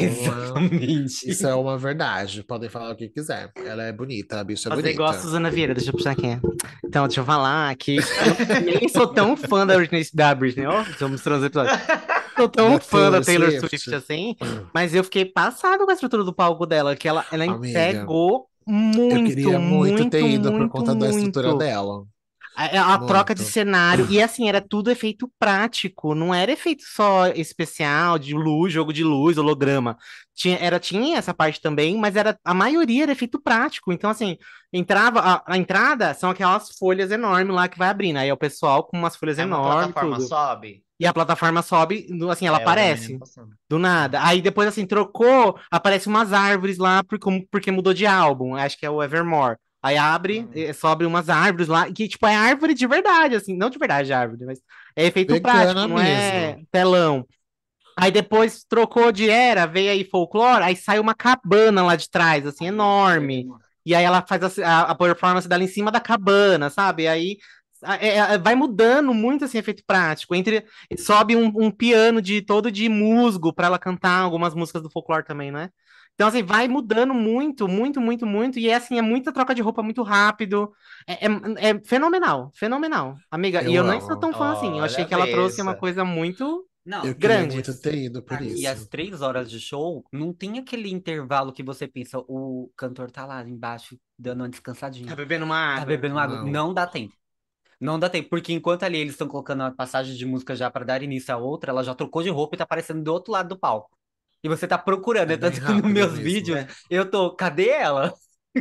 Speaker 1: Isso é
Speaker 4: Exatamente.
Speaker 1: uma verdade. Podem falar o que quiser. Ela é bonita, a bicha é
Speaker 3: Fazer igual a
Speaker 1: bonita.
Speaker 3: Suzana Vieira, deixa eu puxar aqui. Então, deixa eu falar que eu nem sou tão fã da Britney, ó, já mostrando os episódios. Sou tão
Speaker 1: Da
Speaker 3: fã da
Speaker 1: Taylor
Speaker 3: Taylor
Speaker 1: Swift,
Speaker 3: Swift assim, mas eu fiquei passado com a estrutura do palco dela, que ela
Speaker 1: amiga,
Speaker 3: entregou
Speaker 1: eu
Speaker 3: muito,
Speaker 1: queria muito ter
Speaker 3: muito,
Speaker 1: ido por
Speaker 3: muito,
Speaker 1: conta da estrutura
Speaker 3: muito.
Speaker 1: dela.
Speaker 3: A troca de
Speaker 1: Muito.
Speaker 3: cenário, e assim, era tudo efeito prático, não era efeito só especial, de luz, jogo de luz, holograma. Tinha essa parte também, mas a maioria era efeito prático. Então, assim, a entrada são aquelas folhas enormes lá que vai abrindo. Aí é o pessoal com umas folhas
Speaker 2: É uma
Speaker 3: enormes,
Speaker 2: plataforma
Speaker 3: tudo.
Speaker 2: sobe?
Speaker 3: E a plataforma sobe, assim, ela
Speaker 2: Eu vi o menino
Speaker 3: aparece.
Speaker 2: passando.
Speaker 3: Do
Speaker 2: Ah.
Speaker 3: nada. Aí depois, assim, trocou, aparece umas árvores lá porque mudou de álbum. Acho que é o Evermore. Aí abre,
Speaker 2: Hum.
Speaker 3: sobe umas árvores lá, que, tipo, é árvore de verdade, assim. Não de verdade árvore, mas é efeito prático,
Speaker 1: Vegana
Speaker 3: não é
Speaker 1: mesmo.
Speaker 3: telão. Aí depois trocou de era, veio aí folclore, aí sai uma cabana lá de trás, assim, enorme. E aí ela faz a performance dela em cima da cabana, sabe? E aí vai mudando muito assim, efeito prático. Sobe um piano todo de musgo para ela cantar algumas músicas do folclore também, né? Então, assim, vai mudando muito, muito, muito, muito. E assim, é muita troca de roupa muito rápido. É fenomenal, fenomenal. Amiga, e
Speaker 1: Eu
Speaker 3: eu nem sou
Speaker 1: amo.
Speaker 3: tão fã assim. Eu achei
Speaker 2: Olha,
Speaker 3: que ela trouxe uma
Speaker 2: bicha.
Speaker 3: coisa muito
Speaker 4: Não,
Speaker 1: Eu queria
Speaker 3: grande.
Speaker 1: muito ter ido por
Speaker 4: e
Speaker 1: isso.
Speaker 4: às 3 horas de show, não tem aquele intervalo que você pensa, o cantor tá lá embaixo dando uma
Speaker 3: Tá
Speaker 4: descansadinha.
Speaker 3: bebendo uma
Speaker 4: Tá
Speaker 3: água.
Speaker 4: bebendo água.
Speaker 1: Não.
Speaker 4: Não dá tempo. Não dá tempo, porque enquanto ali eles estão colocando a passagem de música já pra dar início a outra, ela já trocou de roupa e tá aparecendo do outro lado do palco. E você tá procurando,
Speaker 1: É
Speaker 4: é
Speaker 1: bem
Speaker 4: tanto que nos
Speaker 1: rápido
Speaker 4: meus
Speaker 1: mesmo.
Speaker 4: vídeos eu tô, cadê ela?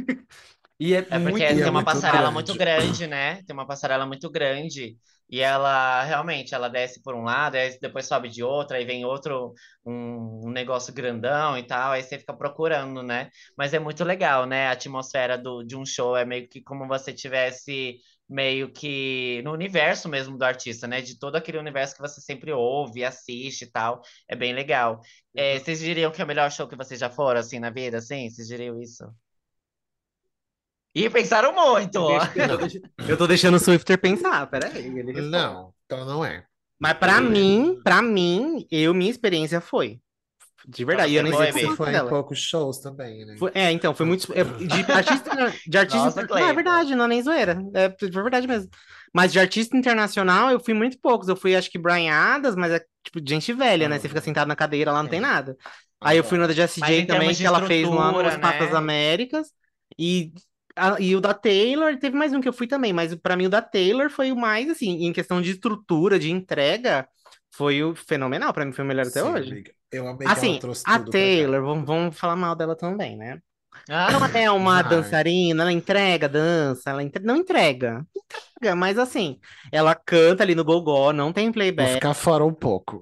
Speaker 4: E é
Speaker 2: É porque
Speaker 1: E
Speaker 4: muito,
Speaker 1: é
Speaker 2: tem uma
Speaker 4: muito
Speaker 1: muito
Speaker 2: passarela
Speaker 4: rápido.
Speaker 2: muito
Speaker 1: grande.
Speaker 2: grande, né? Tem uma passarela muito grande. E ela realmente ela desce por um lado, aí depois sobe de outro, aí vem outro, um negócio grandão e tal, aí você fica procurando, né? Mas é muito legal, né? A atmosfera de um show é meio que como você tivesse meio que no universo mesmo do artista, né? De todo aquele universo que você sempre ouve, assiste e tal. É bem legal. Vocês diriam que é o melhor show que vocês já foram, assim, na vida, assim? Vocês diriam isso? Ih, pensaram muito!
Speaker 1: Não,
Speaker 3: Eu tô deixando o Swifter pensar, peraí, ele responde.
Speaker 1: não, então não é.
Speaker 3: Mas pra mim, minha experiência foi. De verdade,
Speaker 2: você
Speaker 3: eu nem
Speaker 2: foi,
Speaker 3: sei
Speaker 2: Bê?
Speaker 1: Você
Speaker 3: como
Speaker 1: foi em
Speaker 3: dela.
Speaker 1: poucos shows também, né?
Speaker 3: Então, foi muito. De artista.
Speaker 2: Nossa,
Speaker 3: Não, é
Speaker 2: Cleiton.
Speaker 3: verdade, não é nem zoeira. Foi verdade mesmo. Mas de artista internacional, eu fui muito poucos. Eu fui, acho que, Bryan Adams, mas é tipo de gente velha, né? Você fica sentado na cadeira lá, não tem
Speaker 1: Sim.
Speaker 3: nada. Aí eu fui no da Jessie
Speaker 2: Mas
Speaker 3: J
Speaker 2: em
Speaker 3: também,
Speaker 2: termos de
Speaker 3: que ela fez lá no
Speaker 2: estrutura,
Speaker 3: Espaço das
Speaker 2: né?
Speaker 3: Américas. E, e o da Taylor, teve mais um que eu fui também, mas pra mim o da Taylor foi o mais, assim, em questão de estrutura, de entrega, foi o fenomenal. Pra mim foi o melhor até
Speaker 1: Sim,
Speaker 3: hoje.
Speaker 1: amiga. Eu amei que ela
Speaker 3: Assim,
Speaker 1: trouxe
Speaker 3: a
Speaker 1: tudo pra cá.
Speaker 3: Taylor, vamos falar mal dela também, né? Ela
Speaker 2: Ah,
Speaker 3: é uma
Speaker 1: Vai.
Speaker 3: dançarina, ela entrega dança, não entrega. Entrega, mas assim, ela canta ali no gogó, não tem
Speaker 1: Vou
Speaker 3: playback.
Speaker 1: ficar fora um pouco.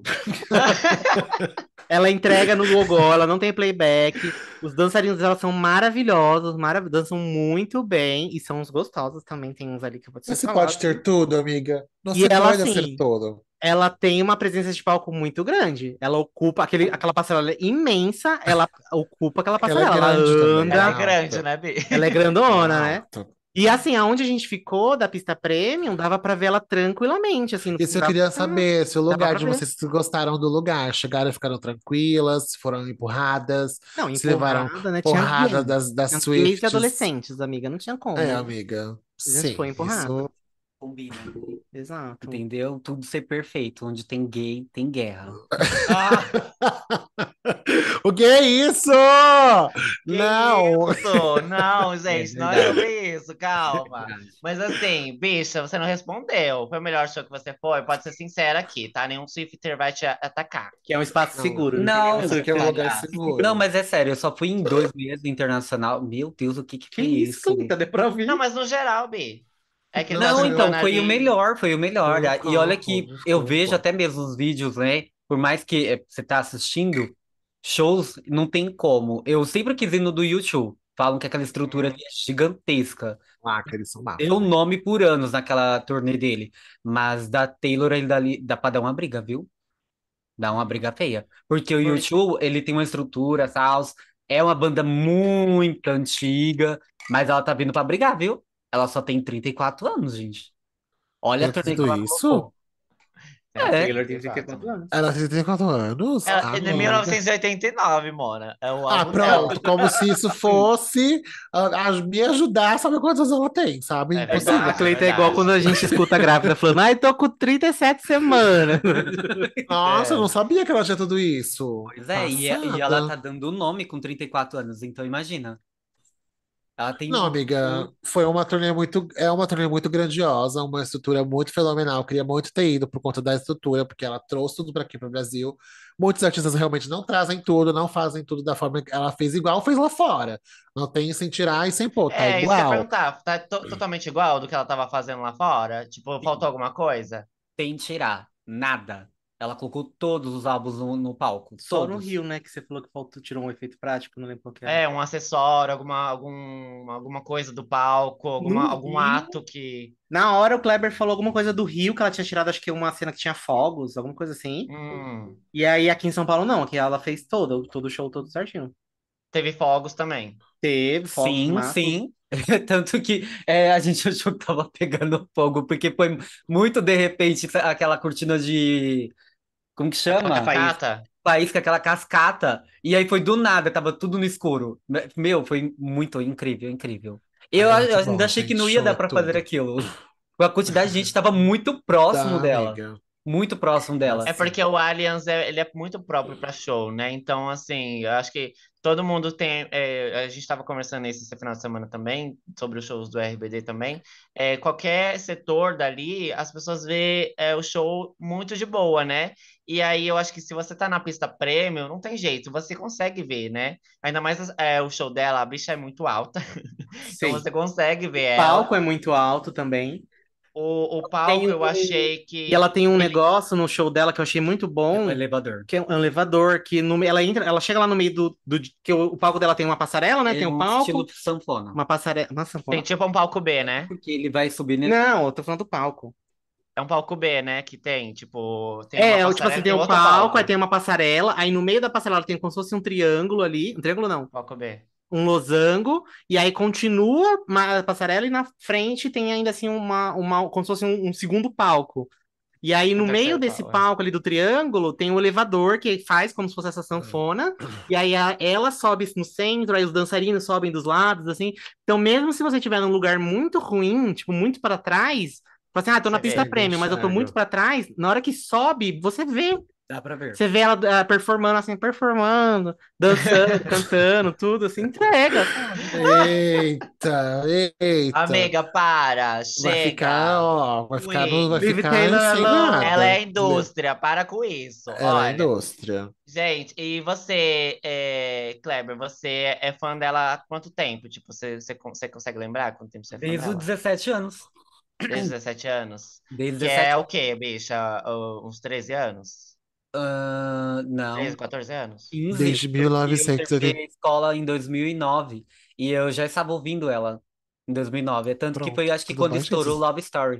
Speaker 3: Ela entrega no gogó, ela não tem playback. Os dançarinos dela são maravilhosos, dançam muito bem e são os gostosos também. Tem uns ali que eu vou te
Speaker 1: Mas você
Speaker 3: falar.
Speaker 1: pode ter tudo, amiga. Não
Speaker 3: E
Speaker 1: se
Speaker 3: ela,
Speaker 1: pode ser
Speaker 3: assim,
Speaker 1: tudo.
Speaker 3: ela tem uma presença de palco muito grande. Ela ocupa aquela passarela imensa, ela ocupa aquela
Speaker 1: Ela é
Speaker 3: passarela. Ela
Speaker 1: grande também,
Speaker 2: ela é
Speaker 3: anda,
Speaker 2: grande,
Speaker 1: alta.
Speaker 2: né, Bi?
Speaker 3: ela é
Speaker 1: Ela é
Speaker 3: grandona, né?
Speaker 1: alta.
Speaker 3: E assim, aonde a gente ficou da pista premium, dava pra ver ela tranquilamente, assim,
Speaker 1: Isso eu
Speaker 3: dava
Speaker 1: queria saber, se o
Speaker 3: dava
Speaker 1: lugar
Speaker 3: pra
Speaker 1: de
Speaker 3: ver.
Speaker 1: vocês se gostaram do lugar. Chegaram e ficaram tranquilas, se foram empurradas,
Speaker 3: Não,
Speaker 1: se levaram
Speaker 3: empurrada, né? Tinha
Speaker 1: porrada
Speaker 3: gays.
Speaker 1: das
Speaker 3: Tinha gays e
Speaker 1: Swifts.
Speaker 3: adolescentes, amiga, não tinha como.
Speaker 1: É, amiga.
Speaker 3: A gente
Speaker 1: Sim,
Speaker 3: foi empurrada.
Speaker 1: isso.
Speaker 4: Combina.
Speaker 3: Exato.
Speaker 4: Entendeu? Tudo ser perfeito. Onde tem gay, tem guerra.
Speaker 2: Ah,
Speaker 1: O que é isso?
Speaker 2: que
Speaker 1: Não!
Speaker 2: isso? Não,
Speaker 4: É
Speaker 2: gente, não é
Speaker 4: verdade.
Speaker 2: sobre isso, calma.
Speaker 4: Verdade.
Speaker 2: Mas assim, bicha, você não respondeu. Foi o melhor show que você foi? Pode ser sincera aqui, tá? Nenhum Swifter vai te atacar.
Speaker 3: Que é um espaço
Speaker 1: Não,
Speaker 3: seguro, não tem
Speaker 4: Não,
Speaker 3: nenhum
Speaker 1: mas aqui é um
Speaker 3: Swifter.
Speaker 1: lugar
Speaker 4: aliás. Não,
Speaker 1: seguro.
Speaker 4: mas é sério, eu só fui em 2 meses internacional. Meu Deus, o que que
Speaker 3: Que
Speaker 4: foi
Speaker 3: isso,
Speaker 4: isso?
Speaker 3: Cleiton? Deu pra
Speaker 2: Não,
Speaker 3: ouvir?
Speaker 2: mas no geral, Bi. É que ele
Speaker 1: Não
Speaker 2: tá
Speaker 4: Não,
Speaker 1: sei.
Speaker 4: então,
Speaker 2: citando
Speaker 4: foi o
Speaker 2: ali.
Speaker 4: melhor, foi o melhor. E olha que eu vejo
Speaker 1: Desculpa.
Speaker 4: até mesmo os vídeos, né? Por mais que você tá assistindo, shows não tem como. Eu sempre quis ir no do YouTube. Falam que aquela estrutura ali é gigantesca.
Speaker 1: Ah, que eles são
Speaker 4: Deu
Speaker 1: bafos.
Speaker 4: nome por anos naquela turnê dele. Mas da Taylor ainda ali dá pra dar uma briga, viu? Dá uma briga feia. Porque o
Speaker 2: Por-
Speaker 4: YouTube, ele tem uma estrutura, tal, é uma banda muito antiga, mas ela tá vindo pra brigar, viu? Ela só tem 34 anos, gente. Olha a
Speaker 1: Tem
Speaker 4: turnê que
Speaker 1: tudo
Speaker 4: ela
Speaker 1: isso?
Speaker 4: colocou.
Speaker 3: A
Speaker 4: É,
Speaker 3: Taylor tem 34 anos.
Speaker 1: Ela tem 34 anos?
Speaker 2: É de
Speaker 1: Amiga.
Speaker 2: 1989, Mona. É o
Speaker 1: Ah,
Speaker 2: álbum dela.
Speaker 1: pronto. Como se isso fosse me ajudar a saber quantos anos ela tem, sabe?
Speaker 2: É
Speaker 3: A
Speaker 1: Impossível.
Speaker 2: verdade, é
Speaker 3: Cleiton é igual quando
Speaker 2: verdade.
Speaker 3: a gente escuta a grávida falando, ai, tô com 37 semanas.
Speaker 1: Nossa, eu
Speaker 2: É.
Speaker 1: não sabia que ela tinha tudo isso.
Speaker 4: pois é, e ela
Speaker 1: Passada.
Speaker 4: tá dando o nome com 34 anos, então imagina. Ela
Speaker 1: Não,
Speaker 4: tem.
Speaker 1: amiga, é uma turnê muito grandiosa, uma estrutura muito fenomenal. Queria muito ter ido por conta da estrutura, porque ela trouxe tudo para aqui para o Brasil. Muitos artistas realmente não trazem tudo, não fazem tudo da forma que ela fez igual, fez lá fora. Não tem sem tirar e sem pôr, tá
Speaker 2: Isso que eu ia
Speaker 1: igual.
Speaker 2: perguntar. Tá totalmente igual do que ela tava fazendo lá fora? Tipo, faltou alguma coisa?
Speaker 4: Sem tirar nada. Ela colocou todos os álbuns no palco,
Speaker 3: Só no
Speaker 4: todos.
Speaker 3: Rio, né, que você falou que faltou, tirou um efeito prático, não lembro qual que era.
Speaker 2: É, um acessório, alguma coisa do palco,
Speaker 3: No
Speaker 2: algum
Speaker 3: Rio,
Speaker 2: ato que.
Speaker 3: na hora o Kleber falou alguma coisa do Rio, que ela tinha tirado, acho que uma cena que tinha fogos, alguma coisa assim.
Speaker 2: Hum,
Speaker 3: E aí aqui em São Paulo não, aqui ela fez todo o show todo certinho.
Speaker 2: teve fogos também.
Speaker 3: Teve fogos,
Speaker 4: Sim,
Speaker 3: fumaça.
Speaker 4: sim. Tanto que a gente achou que tava pegando fogo, porque foi muito de repente aquela cortina de. Como que
Speaker 2: Aquela
Speaker 4: chama?
Speaker 3: Faísca.
Speaker 2: cascata.
Speaker 4: Faísca, aquela cascata. E aí foi do nada, tava tudo no escuro. Meu, foi muito incrível, incrível. Eu,
Speaker 1: Ai, é
Speaker 4: eu
Speaker 1: muito
Speaker 4: ainda
Speaker 1: bom,
Speaker 4: achei que
Speaker 1: gente.
Speaker 4: não ia
Speaker 1: Show
Speaker 4: dar
Speaker 1: é
Speaker 4: pra fazer
Speaker 1: tudo.
Speaker 4: aquilo. A quantidade de gente tava muito próximo
Speaker 1: Tá,
Speaker 4: dela.
Speaker 1: amiga.
Speaker 4: Muito próximo dela.
Speaker 2: É
Speaker 1: Assim.
Speaker 2: porque o Allianz ele é muito próprio para show, né? Então, assim, eu acho que todo mundo tem. A gente estava conversando esse final de semana também, sobre os shows do RBD também. Qualquer setor dali, as pessoas vê o show muito de boa, né? E aí eu acho que se você tá na pista premium, não tem jeito, você consegue ver, né? Ainda mais o show dela, a bicha é muito alta, então
Speaker 3: Sim.
Speaker 2: você consegue ver
Speaker 3: O
Speaker 2: ela.
Speaker 3: palco é muito alto também.
Speaker 2: O
Speaker 3: Tem
Speaker 2: palco eu achei
Speaker 3: E ela
Speaker 2: que
Speaker 3: tem um
Speaker 2: ele.
Speaker 3: negócio no show dela que eu achei muito
Speaker 4: É um
Speaker 3: bom,
Speaker 4: elevador.
Speaker 3: que é um elevador, que ela entra, ela chega lá no meio que o palco dela tem uma passarela, né?
Speaker 4: É
Speaker 3: Tem um
Speaker 4: um estilo
Speaker 3: palco,
Speaker 4: sanfona.
Speaker 3: uma passarela. Nossa,
Speaker 2: Tem tipo um palco B, né?
Speaker 4: Porque ele vai subir nesse.
Speaker 3: não, eu tô falando do palco.
Speaker 2: É um palco B, né? Que tem, tipo, tem uma
Speaker 3: Tipo assim,
Speaker 2: passarela e
Speaker 3: tem
Speaker 2: tem
Speaker 3: um
Speaker 2: outro
Speaker 3: palco, aí
Speaker 2: palco.
Speaker 3: tem uma passarela, aí no meio da passarela tem como se fosse um triângulo ali. Um triângulo não,
Speaker 2: Palco B.
Speaker 3: um losango, e aí continua a passarela e na frente tem ainda assim como se fosse um segundo palco. E aí,
Speaker 2: Um
Speaker 3: no meio
Speaker 2: terceiro
Speaker 3: desse
Speaker 2: palco. É.
Speaker 3: palco ali do triângulo, tem um elevador que faz como se fosse essa sanfona. E aí, ela sobe no centro, aí os dançarinos sobem dos lados, assim. Então, mesmo se você estiver num lugar muito ruim, tipo, muito para trás, fala assim, tô na
Speaker 2: Você
Speaker 3: pista
Speaker 2: vê.
Speaker 1: Ainda
Speaker 3: premium, mas eu tô muito
Speaker 1: enxerga.
Speaker 3: para trás, na hora que sobe, você vê.
Speaker 4: Dá pra ver.
Speaker 3: Você vê ela performando, assim, performando, dançando, cantando, tudo, assim, entrega, sabe?
Speaker 1: Eita, eita.
Speaker 2: Amiga, para,
Speaker 1: Vai ficar,
Speaker 2: chega.
Speaker 1: ó, vai
Speaker 2: Queen.
Speaker 3: Liv
Speaker 1: ficar
Speaker 3: Taylor,
Speaker 1: sem
Speaker 2: Ela
Speaker 1: nada.
Speaker 2: é indústria, para com isso.
Speaker 1: Ela é
Speaker 2: Olha,
Speaker 1: indústria.
Speaker 2: gente, e você, Kleber, você é fã dela há quanto tempo? Tipo, você consegue lembrar quanto tempo você é fã
Speaker 4: Desde os
Speaker 2: dela?
Speaker 4: 17 anos.
Speaker 2: Desde os 17 anos?
Speaker 4: Desde os
Speaker 2: Que é
Speaker 4: 17
Speaker 2: o
Speaker 4: anos.
Speaker 2: quê, bicha? Uns 13 anos?
Speaker 4: Não,
Speaker 2: 13, 14 anos?
Speaker 4: 15,
Speaker 1: Desde
Speaker 4: porque eu terminei
Speaker 1: 1980.
Speaker 4: a escola em 2009 e eu já estava ouvindo ela em 2009. É tanto que foi,
Speaker 1: Pronto,
Speaker 4: acho que
Speaker 1: tudo
Speaker 4: quando
Speaker 1: bem, gente?
Speaker 4: estourou Love Story.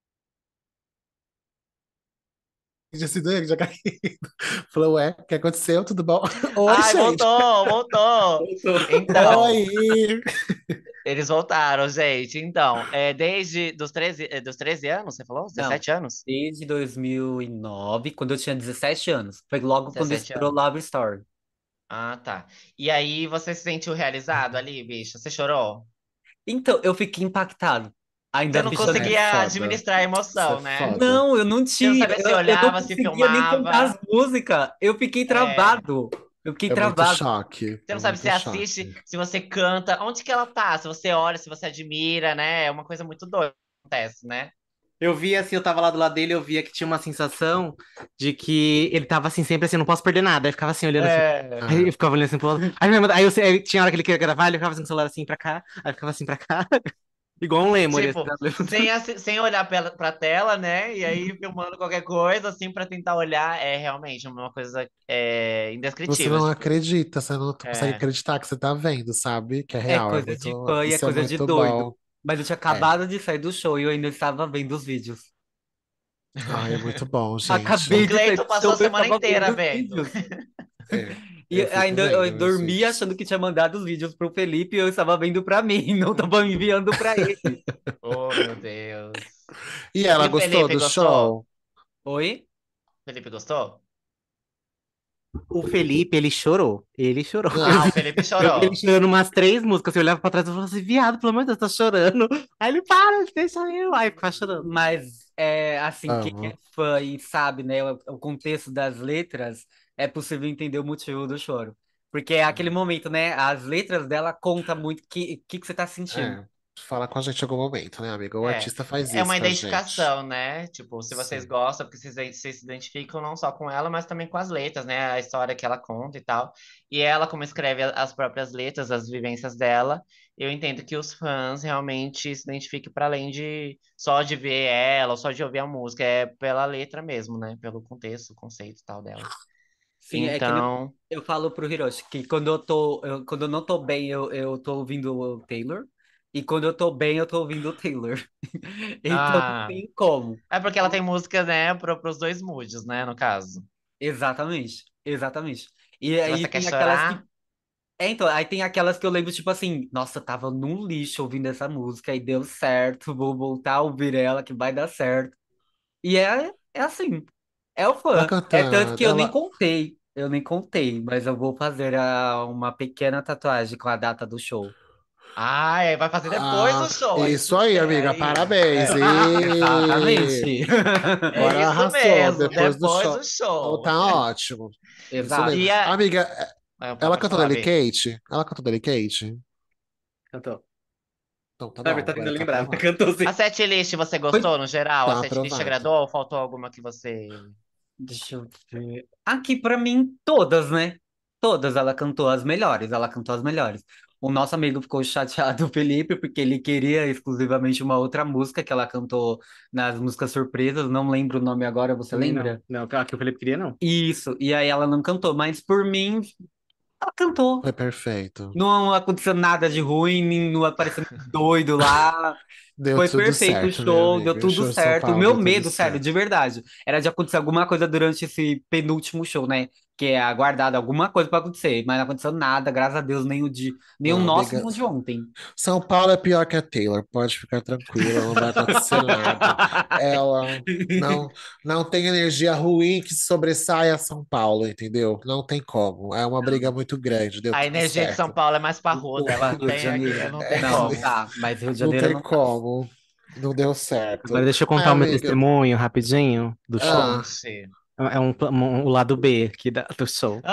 Speaker 1: Já se deu, já caí. Falou, ué, o que aconteceu? Tudo bom? Oi,
Speaker 2: Ai,
Speaker 1: gente.
Speaker 2: voltou, voltou! Então,
Speaker 1: Oi!
Speaker 2: eles voltaram, gente. Então, desde dos 13 anos, você falou?
Speaker 4: Não,
Speaker 2: 17 anos?
Speaker 4: desde 2009, quando eu tinha 17 anos. Foi logo quando
Speaker 2: 17
Speaker 4: estourou
Speaker 2: anos.
Speaker 4: Love Story.
Speaker 2: Ah, tá. E aí, você se sentiu realizado ali, bicho? Você chorou?
Speaker 4: Então, eu fiquei impactado.
Speaker 2: Você
Speaker 4: Ainda
Speaker 2: não
Speaker 1: Isso
Speaker 4: fico.
Speaker 1: é
Speaker 2: conseguia
Speaker 1: foda.
Speaker 2: administrar a
Speaker 1: Isso é
Speaker 2: emoção, né?
Speaker 1: foda.
Speaker 4: Não, eu não
Speaker 2: Você não
Speaker 4: tinha.
Speaker 2: sabia se
Speaker 4: Eu não
Speaker 2: olhava, se
Speaker 4: conseguia nem cantar as
Speaker 2: filmava.
Speaker 4: músicas. Eu fiquei
Speaker 2: É.
Speaker 4: travado. Eu fiquei
Speaker 1: É muito
Speaker 4: travado.
Speaker 1: choque.
Speaker 2: Você
Speaker 1: É
Speaker 2: não sabe se
Speaker 1: muito
Speaker 2: assiste,
Speaker 1: choque.
Speaker 2: se você canta, onde que ela tá? Se você olha, se você admira, né? É uma coisa muito doida que acontece, né?
Speaker 3: Eu via assim, eu tava lá do lado dele, eu via que tinha uma sensação de que ele tava assim, sempre assim, não posso perder nada. Aí ficava assim, olhando assim.
Speaker 2: É.
Speaker 3: Aí eu
Speaker 1: É.
Speaker 3: ficava olhando assim pro lado. Aí tinha hora que ele queria gravar, ele ficava assim com o celular assim pra cá, aí ficava assim pra cá, igual um lemur, assim,
Speaker 2: Tipo,
Speaker 3: levantando.
Speaker 2: sem olhar pra tela, né? E aí filmando qualquer coisa, assim, pra tentar olhar, é realmente uma coisa
Speaker 1: Você
Speaker 2: indescritível.
Speaker 1: não
Speaker 2: Tipo,
Speaker 1: acredita, você não consegue
Speaker 2: é.
Speaker 1: acreditar que você tá vendo, sabe? Que é
Speaker 4: É
Speaker 1: real.
Speaker 4: coisa de fã e é
Speaker 1: Isso é
Speaker 4: coisa de
Speaker 1: muito
Speaker 4: doido.
Speaker 1: bom.
Speaker 4: Mas eu tinha
Speaker 1: É.
Speaker 4: acabado de sair do show e eu ainda estava vendo os vídeos.
Speaker 1: Ai, é muito bom,
Speaker 2: O
Speaker 4: Acabei
Speaker 1: gente.
Speaker 4: de sair
Speaker 2: Cleito
Speaker 4: do
Speaker 2: passou
Speaker 4: show
Speaker 2: a
Speaker 4: e eu
Speaker 2: semana
Speaker 4: estava vendo
Speaker 2: inteira
Speaker 4: os
Speaker 2: vendo.
Speaker 4: vídeos.
Speaker 1: É.
Speaker 4: E
Speaker 1: Eu fico
Speaker 4: ainda eu
Speaker 1: vendo meus
Speaker 4: dormi
Speaker 1: vídeos.
Speaker 4: achando que tinha mandado os vídeos pro Felipe e eu estava vendo pra mim, não estava enviando pra ele.
Speaker 2: Oh, meu Deus.
Speaker 1: E
Speaker 2: E
Speaker 1: ela
Speaker 2: o
Speaker 1: gostou
Speaker 2: Felipe
Speaker 1: do
Speaker 2: gostou?
Speaker 1: show?
Speaker 4: Oi?
Speaker 2: Felipe gostou?
Speaker 3: O Felipe, ele chorou. Ele chorou.
Speaker 2: Ah, o Felipe
Speaker 3: Eu vi ele
Speaker 2: chorou.
Speaker 3: chorando umas 3 músicas. Eu olhava pra trás e falava assim, viado, pelo amor de Deus, tá chorando. Aí ele, para, deixa eu. Aí ficava chorando.
Speaker 4: Mas é assim, quem é
Speaker 1: Amo.
Speaker 4: fã e sabe, né, o contexto das letras, é possível entender o motivo do choro. Porque é aquele momento, né? As letras dela contam muito o que você tá sentindo.
Speaker 1: É. Fala com a gente em algum momento, né, amiga? O
Speaker 2: É,
Speaker 1: artista faz
Speaker 2: é
Speaker 1: isso
Speaker 2: uma
Speaker 1: com a gente.
Speaker 2: identificação, né? Tipo, se vocês
Speaker 1: Sim.
Speaker 2: gostam, porque vocês se identificam não só com ela, mas também com as letras, né? A história que ela conta e tal. E ela, como escreve as próprias letras, as vivências dela, eu entendo que os fãs realmente se identifiquem para além de só de ver ela, ou só de ouvir a música, é pela letra mesmo, né? Pelo contexto, o conceito e tal dela.
Speaker 4: Sim, é que nem
Speaker 2: Então,
Speaker 4: eu falo pro Hiroshi que quando eu não tô bem, eu tô ouvindo o Taylor. E quando eu tô bem, eu tô ouvindo o Taylor. Então não
Speaker 2: ah,
Speaker 4: tem como.
Speaker 2: é porque ela tem música, né, pros dois moods, né, no caso.
Speaker 4: Exatamente, exatamente. E
Speaker 2: Se
Speaker 4: aí
Speaker 2: você quer
Speaker 4: tem aquelas que.
Speaker 2: chorar,
Speaker 4: Então, aí tem aquelas que eu lembro, tipo assim, nossa, eu tava num lixo ouvindo essa música e deu certo, vou voltar a ouvir ela que vai dar certo. E é assim, é o
Speaker 1: Ela
Speaker 4: fã. É tanto que
Speaker 1: cantando, ela.
Speaker 4: eu nem contei, mas eu vou fazer uma pequena tatuagem com a data do show.
Speaker 2: ai, vai fazer depois
Speaker 1: Ah,
Speaker 2: do show, aí
Speaker 1: isso aí, amiga.
Speaker 2: aí,
Speaker 1: Parabéns. E
Speaker 4: Exatamente.
Speaker 2: é
Speaker 1: agora
Speaker 2: isso
Speaker 1: arrasou.
Speaker 2: mesmo,
Speaker 1: Depois do
Speaker 2: depois do
Speaker 1: show.
Speaker 2: show.
Speaker 1: Tá ótimo. Isso mesmo.
Speaker 4: Exato.
Speaker 2: E a...
Speaker 1: Amiga, ela
Speaker 2: Pode
Speaker 1: cantou
Speaker 2: falar, B.
Speaker 1: Delicate? Ela cantou Delicate?
Speaker 3: Cantou.
Speaker 1: Então tá
Speaker 3: Kleber
Speaker 1: bom,
Speaker 3: tá
Speaker 1: agora
Speaker 3: tentando
Speaker 1: tá
Speaker 3: lembrar, mas
Speaker 1: aprovado.
Speaker 3: cantou
Speaker 2: A
Speaker 3: sim.
Speaker 2: setlist você
Speaker 4: Foi-
Speaker 2: gostou no geral? A
Speaker 1: Tá
Speaker 2: setlist
Speaker 1: aprovado.
Speaker 2: agradou ou faltou alguma que você...
Speaker 4: Deixa eu ver. Aqui pra mim, todas, né? Todas ela cantou as melhores, ela cantou as melhores. o nosso amigo ficou chateado, o Felipe, porque ele queria exclusivamente uma outra música que ela cantou nas músicas surpresas, não lembro o nome agora, você
Speaker 3: Também não.
Speaker 4: lembra?
Speaker 3: Não, que o Felipe queria, não.
Speaker 4: Isso, e aí ela não cantou, mas por mim, ela cantou.
Speaker 1: Foi perfeito.
Speaker 4: Não aconteceu nada de ruim, não apareceu doido lá.
Speaker 1: Deu
Speaker 4: Foi
Speaker 1: tudo
Speaker 4: perfeito o
Speaker 1: certo, minha
Speaker 4: show, deu
Speaker 1: amiga. O
Speaker 4: tudo
Speaker 1: show de São
Speaker 4: certo. O
Speaker 1: Paulo
Speaker 4: meu
Speaker 1: deu tudo
Speaker 4: medo, sério, de
Speaker 1: certo.
Speaker 4: verdade, era de acontecer alguma coisa durante esse penúltimo show, né? Que é aguardado alguma coisa pra acontecer, mas não aconteceu nada, graças a Deus, nem o
Speaker 1: Não,
Speaker 4: nosso,
Speaker 1: amiga.
Speaker 4: nem o de ontem.
Speaker 1: São Paulo é pior que a Taylor, pode ficar tranquila, não vai acontecer nada. Ela não, não tem energia ruim que sobressaia São Paulo, entendeu? Não tem como. É uma briga muito grande, deu
Speaker 2: A
Speaker 1: tudo
Speaker 2: energia de São
Speaker 1: certo.
Speaker 2: Paulo é mais parruda, ela
Speaker 4: Desculpa, Rio de
Speaker 2: tem aqui,
Speaker 4: Janeiro.
Speaker 2: não tem
Speaker 4: Não, não
Speaker 2: como.
Speaker 4: tá. Mas Rio de
Speaker 1: Não
Speaker 4: Janeiro
Speaker 1: tem
Speaker 4: não tá.
Speaker 1: como. Não deu certo.
Speaker 3: Agora deixa eu
Speaker 1: Ai,
Speaker 3: contar o meu
Speaker 1: amiga.
Speaker 3: testemunho rapidinho do show.
Speaker 1: Ah,
Speaker 2: Conte.
Speaker 3: É o lado B aqui do show.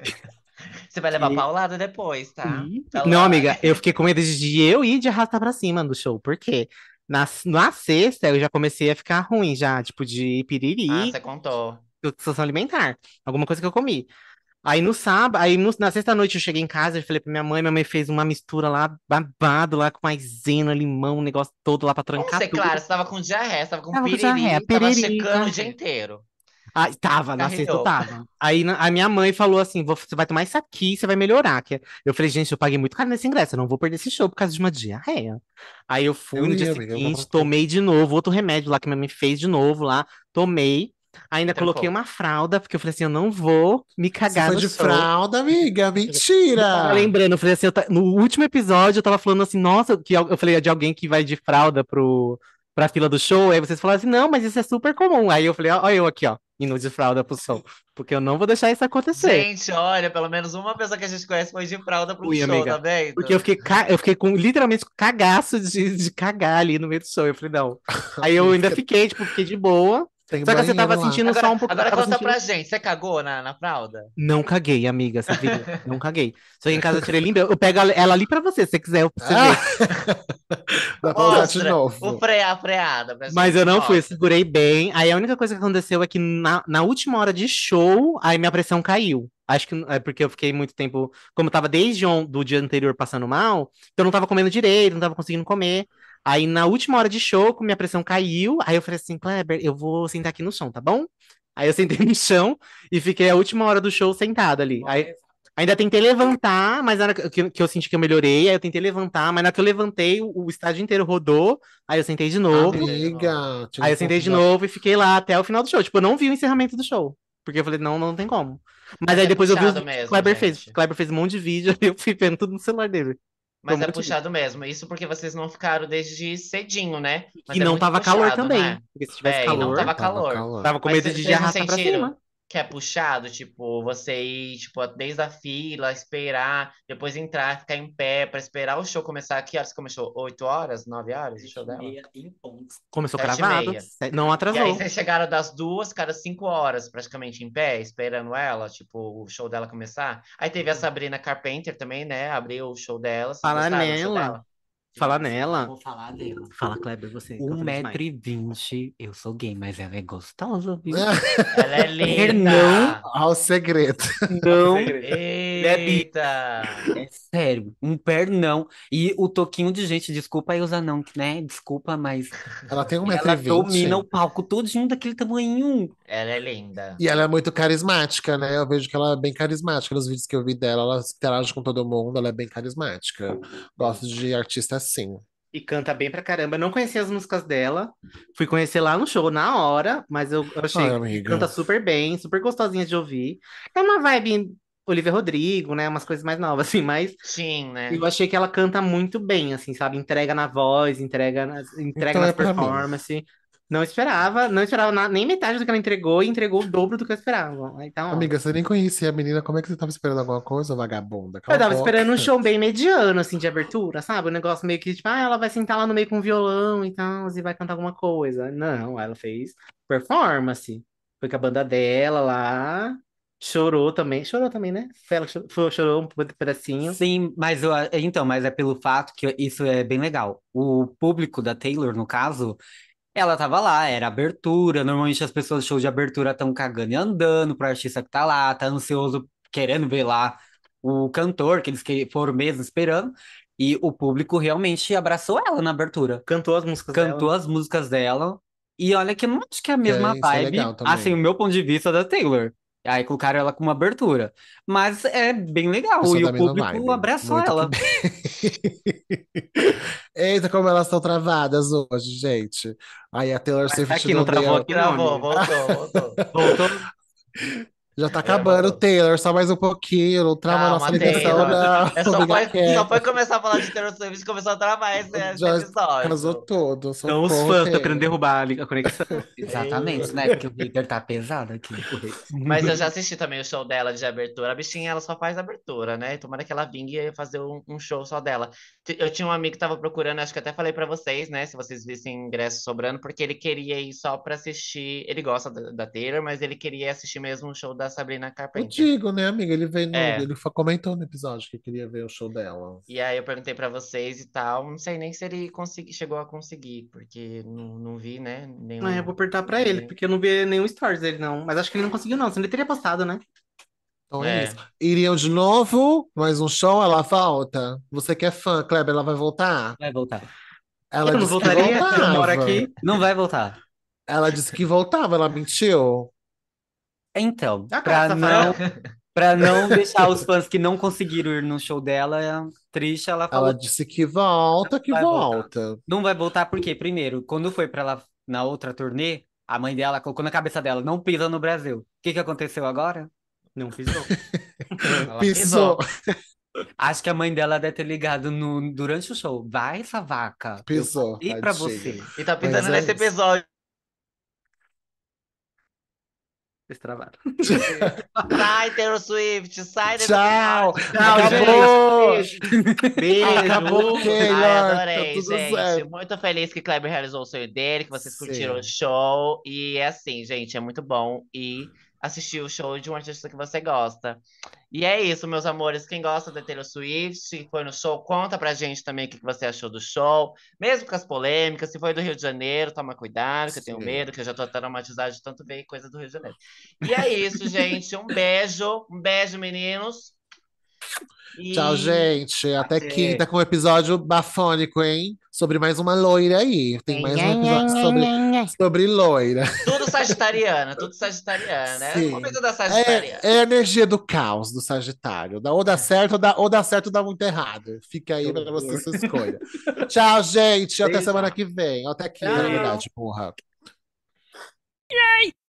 Speaker 2: Você vai levar
Speaker 3: Que...
Speaker 2: paulada depois, tá? Ela
Speaker 3: Não,
Speaker 2: vai.
Speaker 3: amiga, eu fiquei com medo de eu ir de arrastar pra cima do show. Por quê? Na sexta eu já comecei a ficar ruim, já, tipo, de
Speaker 2: Ah,
Speaker 3: piriri,
Speaker 2: você contou.
Speaker 3: disfunção alimentar. Alguma coisa que eu comi. Aí no sábado, na sexta-noite eu cheguei em casa e falei pra minha mãe fez uma mistura lá, babado, lá com maisena, limão, o negócio todo lá pra
Speaker 2: Vamos
Speaker 3: trancar
Speaker 2: ser
Speaker 3: tudo.
Speaker 2: claros, você tava com diarreia, você tava com
Speaker 3: Tava com diarreia,
Speaker 2: piriri, tava checando o dia
Speaker 3: pererica.
Speaker 2: inteiro.
Speaker 3: Ah, tava, na sexta eu
Speaker 2: Carregou.
Speaker 3: tava. Aí a minha mãe falou assim: você vai tomar isso aqui, você vai melhorar. Eu falei, gente, eu paguei muito caro nesse ingresso, eu não vou perder esse show por causa de uma diarreia. Aí eu fui
Speaker 1: eu
Speaker 3: no dia
Speaker 1: ia, amiga, eu vou
Speaker 3: seguinte,
Speaker 1: pra tudo.
Speaker 3: tomei de novo outro remédio lá que minha mãe fez de novo lá, tomei.
Speaker 2: E
Speaker 3: Ainda coloquei
Speaker 2: trancou.
Speaker 3: uma fralda, porque eu falei assim: eu não vou me
Speaker 1: Você
Speaker 3: cagar
Speaker 1: foi
Speaker 3: no
Speaker 1: de
Speaker 3: show.
Speaker 1: fralda, amiga?
Speaker 3: Eu tava
Speaker 1: Mentira!
Speaker 3: lembrando, eu falei assim, no último episódio eu tava falando assim, nossa, eu falei de alguém que vai de fralda pra fila do show, aí vocês falaram assim, não, mas isso é super comum. Aí eu falei, ó, eu aqui, ó, indo de fralda pro show, porque eu não vou deixar isso acontecer.
Speaker 2: Gente, olha, pelo menos uma pessoa que a gente conhece foi de fralda pro
Speaker 3: Fui,
Speaker 2: show, tá
Speaker 3: amiga. Porque
Speaker 2: vendo?
Speaker 3: eu fiquei com, literalmente, com cagaço de cagar ali no meio do show. Eu falei, não. Aí eu ainda
Speaker 1: Amiga,
Speaker 3: fiquei, tipo, fiquei de boa.
Speaker 1: tem
Speaker 3: Só que você tava
Speaker 1: banheiro lá.
Speaker 3: sentindo só
Speaker 2: Agora,
Speaker 3: um pouco,
Speaker 2: agora
Speaker 3: tava
Speaker 2: conta
Speaker 3: sentindo.
Speaker 2: pra gente, você cagou na fralda?
Speaker 3: Não caguei, amiga, sabia? Não caguei. Só que em casa eu tirei limpa. Eu pego ela ali pra você, se você quiser, pra você
Speaker 1: Ah!
Speaker 3: ver.
Speaker 1: Dá pra usar de
Speaker 2: Mostra o
Speaker 1: novo.
Speaker 2: frear, a freada pra
Speaker 3: Mas eu
Speaker 2: gente,
Speaker 3: não fui, eu
Speaker 2: mostra.
Speaker 3: segurei bem. Aí a única coisa que aconteceu é que na última hora de show, aí minha pressão caiu. Acho que é porque eu fiquei muito tempo, como eu tava desde do dia anterior passando mal, então eu não tava comendo direito, não tava conseguindo comer. Aí na última hora de show, minha pressão caiu, aí eu falei assim, Kleber, eu vou sentar aqui no chão, tá bom? Aí eu sentei no chão e fiquei a última hora do show sentado ali. Aí ainda tentei levantar, mas na hora que eu senti que eu melhorei, aí eu tentei levantar, mas na hora que eu levantei, o estádio inteiro rodou, aí eu sentei de novo.
Speaker 2: Sentei de novo.
Speaker 1: Amiga, tira
Speaker 3: Aí
Speaker 1: um
Speaker 3: eu sentei
Speaker 1: pouco
Speaker 3: de
Speaker 1: da.
Speaker 3: novo e fiquei lá até o final do show. Tipo, eu não vi o encerramento do show. Porque eu falei, não, não tem como. Mas
Speaker 2: Mas
Speaker 3: aí
Speaker 2: é
Speaker 3: depois eu vi os
Speaker 2: puxado
Speaker 3: vídeos que o
Speaker 2: mesmo,
Speaker 3: Kleber fez. O
Speaker 2: gente.
Speaker 3: Kleber fez um monte de vídeo e eu fui vendo tudo no celular dele. Foi
Speaker 2: Mas é
Speaker 3: muito vídeo.
Speaker 2: puxado mesmo. Isso porque vocês não ficaram desde cedinho, né? Mas
Speaker 3: E
Speaker 2: é
Speaker 3: não
Speaker 2: muito
Speaker 3: tava calor
Speaker 2: puxado, não
Speaker 3: também.
Speaker 2: é?
Speaker 3: Porque se tivesse
Speaker 2: É, e não
Speaker 3: calor,
Speaker 2: tava
Speaker 1: Tava
Speaker 2: calor.
Speaker 1: calor.
Speaker 3: tava com
Speaker 2: Mas
Speaker 3: medo de
Speaker 2: vocês não
Speaker 3: arrastar pra
Speaker 2: sentiram
Speaker 3: cima.
Speaker 2: que é puxado? Tipo, você ir, tipo, desde a fila, esperar, depois entrar, ficar em pé pra esperar o show começar. Que horas começou? 8 horas? 9 horas o show dela?
Speaker 4: 7h30 em ponto.
Speaker 3: Começou
Speaker 2: Sete e
Speaker 3: cravado.
Speaker 2: meia.
Speaker 3: Não
Speaker 2: E aí
Speaker 3: atrasou.
Speaker 2: vocês chegaram das duas, ficaram 5 horas praticamente em pé, esperando ela, tipo, o show dela começar. Aí teve a Sabrina Carpenter também, né? Abriu o show dela. Vocês
Speaker 3: Fala
Speaker 2: gostaram do show
Speaker 3: nela.
Speaker 2: dela?
Speaker 3: Fala
Speaker 4: Gente, eu
Speaker 3: nela.
Speaker 4: vou falar dela.
Speaker 3: Fala, Kleber, você, que eu
Speaker 4: Um
Speaker 3: falei
Speaker 4: metro
Speaker 3: demais.
Speaker 4: e vinte, eu sou gay, mas ela é gostosa, viu?
Speaker 2: Ela é
Speaker 4: Pernão,
Speaker 2: linda!
Speaker 1: Olha o segredo.
Speaker 4: não. Ele é bi.
Speaker 2: Eita!
Speaker 4: É sério, um pernão. E o toquinho de gente, desculpa aí os anão, né? Desculpa, mas
Speaker 1: Ela tem um metro
Speaker 4: ela
Speaker 1: e
Speaker 4: domina o
Speaker 1: vinte
Speaker 4: palco todinho daquele tamanho.
Speaker 2: Ela é linda.
Speaker 1: e ela é muito carismática, né? Eu vejo que ela é bem carismática nos vídeos que eu vi dela. Ela interage com todo mundo, ela é bem carismática. Gosto de artista assim.
Speaker 3: E canta bem pra caramba. Eu não conhecia as músicas dela. Fui conhecer lá no show na hora, mas eu
Speaker 1: Ai,
Speaker 3: achei que
Speaker 1: amiga.
Speaker 3: canta super bem, super gostosinha de ouvir. É uma vibe Olivia Rodrigo, né? Umas coisas mais novas, assim, mas
Speaker 2: Sim, né?
Speaker 3: eu achei que ela canta muito bem, assim, sabe? Entrega na voz, entrega
Speaker 1: Então
Speaker 3: nas
Speaker 1: é pra mim.
Speaker 3: performances. Não esperava nem metade do que ela entregou e entregou o dobro do que eu esperava. Aí tá
Speaker 1: Amiga,
Speaker 3: ótimo.
Speaker 1: você nem conhecia a menina. Como é que você tava esperando alguma coisa, vagabunda?
Speaker 3: Eu
Speaker 1: Cala a
Speaker 3: tava
Speaker 1: boca.
Speaker 3: esperando um show bem mediano, assim, de abertura, sabe? Um negócio meio que, tipo, ela vai sentar lá no meio com um violão e tal, e vai cantar alguma coisa. Não, ela fez performance. Foi com a banda dela lá, chorou também, né? Ela chorou um pedacinho.
Speaker 4: Sim, mas é pelo fato que isso é bem legal. O público da Taylor, no caso, ela tava lá, era abertura. Normalmente as pessoas do show de abertura estão cagando e andando pro artista que tá lá, tá ansioso, querendo ver lá o cantor, que eles foram mesmo esperando, e o público realmente abraçou ela na abertura.
Speaker 3: Cantou as músicas
Speaker 4: Cantou
Speaker 3: dela.
Speaker 4: as músicas dela, e olha que eu não acho que é a
Speaker 1: Que
Speaker 4: mesma
Speaker 1: isso é
Speaker 4: vibe,
Speaker 1: legal
Speaker 4: assim, o
Speaker 1: também.
Speaker 4: meu ponto de vista da Taylor. Aí colocaram ela com uma abertura. Mas é bem
Speaker 1: Eu
Speaker 4: legal,
Speaker 1: sou
Speaker 4: e o
Speaker 1: da mesma
Speaker 4: público
Speaker 1: vibe.
Speaker 4: abraçou
Speaker 1: Muito que
Speaker 4: ela.
Speaker 1: bem. Eita, como elas estão travadas hoje, gente. Aí a Taylor
Speaker 3: Mas tá
Speaker 1: Swift
Speaker 3: aqui, não
Speaker 1: não
Speaker 3: travou
Speaker 1: deu.
Speaker 3: aqui não,
Speaker 2: Travou,
Speaker 3: amiga.
Speaker 2: voltou.
Speaker 4: Voltou?
Speaker 1: Já tá
Speaker 2: Agora
Speaker 1: acabando,
Speaker 2: voltou.
Speaker 1: Taylor. Só mais um pouquinho. Não trava a nossa
Speaker 2: Calma,
Speaker 1: ligação,
Speaker 2: Taylor.
Speaker 1: não.
Speaker 2: É
Speaker 1: Vou
Speaker 2: só
Speaker 1: ficar
Speaker 2: foi, só
Speaker 1: quieta.
Speaker 2: foi começar a falar de Taylor Swift e começou a travar esse
Speaker 1: Já casou
Speaker 2: episódio.
Speaker 1: tudo.
Speaker 3: Então os
Speaker 1: Socorro,
Speaker 3: fãs estão querendo
Speaker 1: Taylor.
Speaker 3: derrubar a conexão.
Speaker 4: Exatamente, né? Porque o hater tá pesado aqui. O hater.
Speaker 2: Mas eu já assisti também o show dela de abertura. A bichinha, ela só faz abertura, né? Tomara que ela vingue e fazer um show só dela. Eu tinha um amigo que tava procurando, acho que até falei pra vocês, né? Se vocês vissem ingresso sobrando, porque ele queria ir só pra assistir. Ele gosta da Taylor, mas ele queria assistir mesmo o show da Sabrina
Speaker 1: Eu
Speaker 2: Carpenter.
Speaker 1: digo, né, amiga? Ele veio no.
Speaker 2: É.
Speaker 1: Ele comentou no episódio que queria ver o show dela.
Speaker 2: E aí eu perguntei pra vocês e tal. Não sei nem se ele chegou a conseguir, porque não vi, né?
Speaker 3: Ah, eu
Speaker 2: Nenhum.
Speaker 3: vou apertar pra ele, porque eu não vi nenhum stories dele, não. Mas acho que ele não conseguiu, não. Senão ele teria postado, né?
Speaker 1: Então é isso.
Speaker 2: É.
Speaker 1: Iriam de novo, mais um show, ela volta. Você que é fã, Kleber, ela vai voltar?
Speaker 4: Vai voltar.
Speaker 1: Ela
Speaker 3: Eu não
Speaker 1: disse que
Speaker 3: voltaria, eu moro
Speaker 1: voltava.
Speaker 3: aqui.
Speaker 4: Não vai voltar.
Speaker 1: Ela disse que voltava, ela mentiu.
Speaker 4: Então,
Speaker 3: A cara de safada.
Speaker 4: pra não deixar os fãs que não conseguiram ir no show dela triste, ela
Speaker 1: Ela
Speaker 4: falou que
Speaker 1: disse que
Speaker 4: não
Speaker 1: volta, que
Speaker 4: vai voltar.
Speaker 1: volta.
Speaker 4: Não vai voltar porque, primeiro, quando foi pra lá na outra turnê, a mãe dela colocou na cabeça dela, não pisa no Brasil. O que que aconteceu agora?
Speaker 3: Não pisou.
Speaker 2: Ela
Speaker 1: Pisou,
Speaker 2: pisou.
Speaker 4: Acho que a mãe dela deve ter ligado durante o show. Vai, essa vaca. Eu
Speaker 1: pisou,
Speaker 4: falei pra
Speaker 1: tadinha.
Speaker 4: você.
Speaker 2: E tá
Speaker 1: Mas
Speaker 2: pisando
Speaker 1: é
Speaker 2: nesse
Speaker 1: isso.
Speaker 2: episódio.
Speaker 3: Destravaram.
Speaker 2: Sai, Taylor Swift, sai desse
Speaker 1: Tchau!
Speaker 2: episódio.
Speaker 3: Tchau,
Speaker 1: Acabou! Acabou,
Speaker 3: Beijo.
Speaker 2: Ai,
Speaker 1: Taylor! Tá
Speaker 2: adorei,
Speaker 1: tudo
Speaker 2: gente.
Speaker 1: certo.
Speaker 2: Muito feliz que Kleber realizou o sonho dele, que vocês curtiram o
Speaker 1: Sim.
Speaker 2: show. E é assim, gente, é muito bom ir assistir o show de um artista que você gosta. E é isso, meus amores. Quem gosta da Taylor Swift, se foi no show, conta pra gente também o que você achou do show. Mesmo com as polêmicas, se foi do Rio de Janeiro, toma cuidado, que eu tenho
Speaker 1: Sim.
Speaker 2: medo, que eu já tô traumatizado de tanto ver coisa do Rio de Janeiro. E é isso, gente. Um beijo, meninos.
Speaker 1: Tchau,
Speaker 2: E
Speaker 1: gente. Até
Speaker 4: Até.
Speaker 1: quinta com um episódio bafônico, hein? Sobre mais uma loira aí. Tem mais um episódio sobre loira.
Speaker 2: tudo sagitariana. É o
Speaker 1: Sim.
Speaker 2: momento da Sagitariana.
Speaker 1: É a energia do caos do Sagitário. Ou dá certo, ou dá certo ou dá muito errado. Fica
Speaker 3: Que
Speaker 1: aí para você
Speaker 3: horror.
Speaker 1: sua escolha. Tchau, gente. Até
Speaker 3: Beijo.
Speaker 1: semana que vem. Até quinta, na
Speaker 3: Tchau.
Speaker 1: verdade, porra.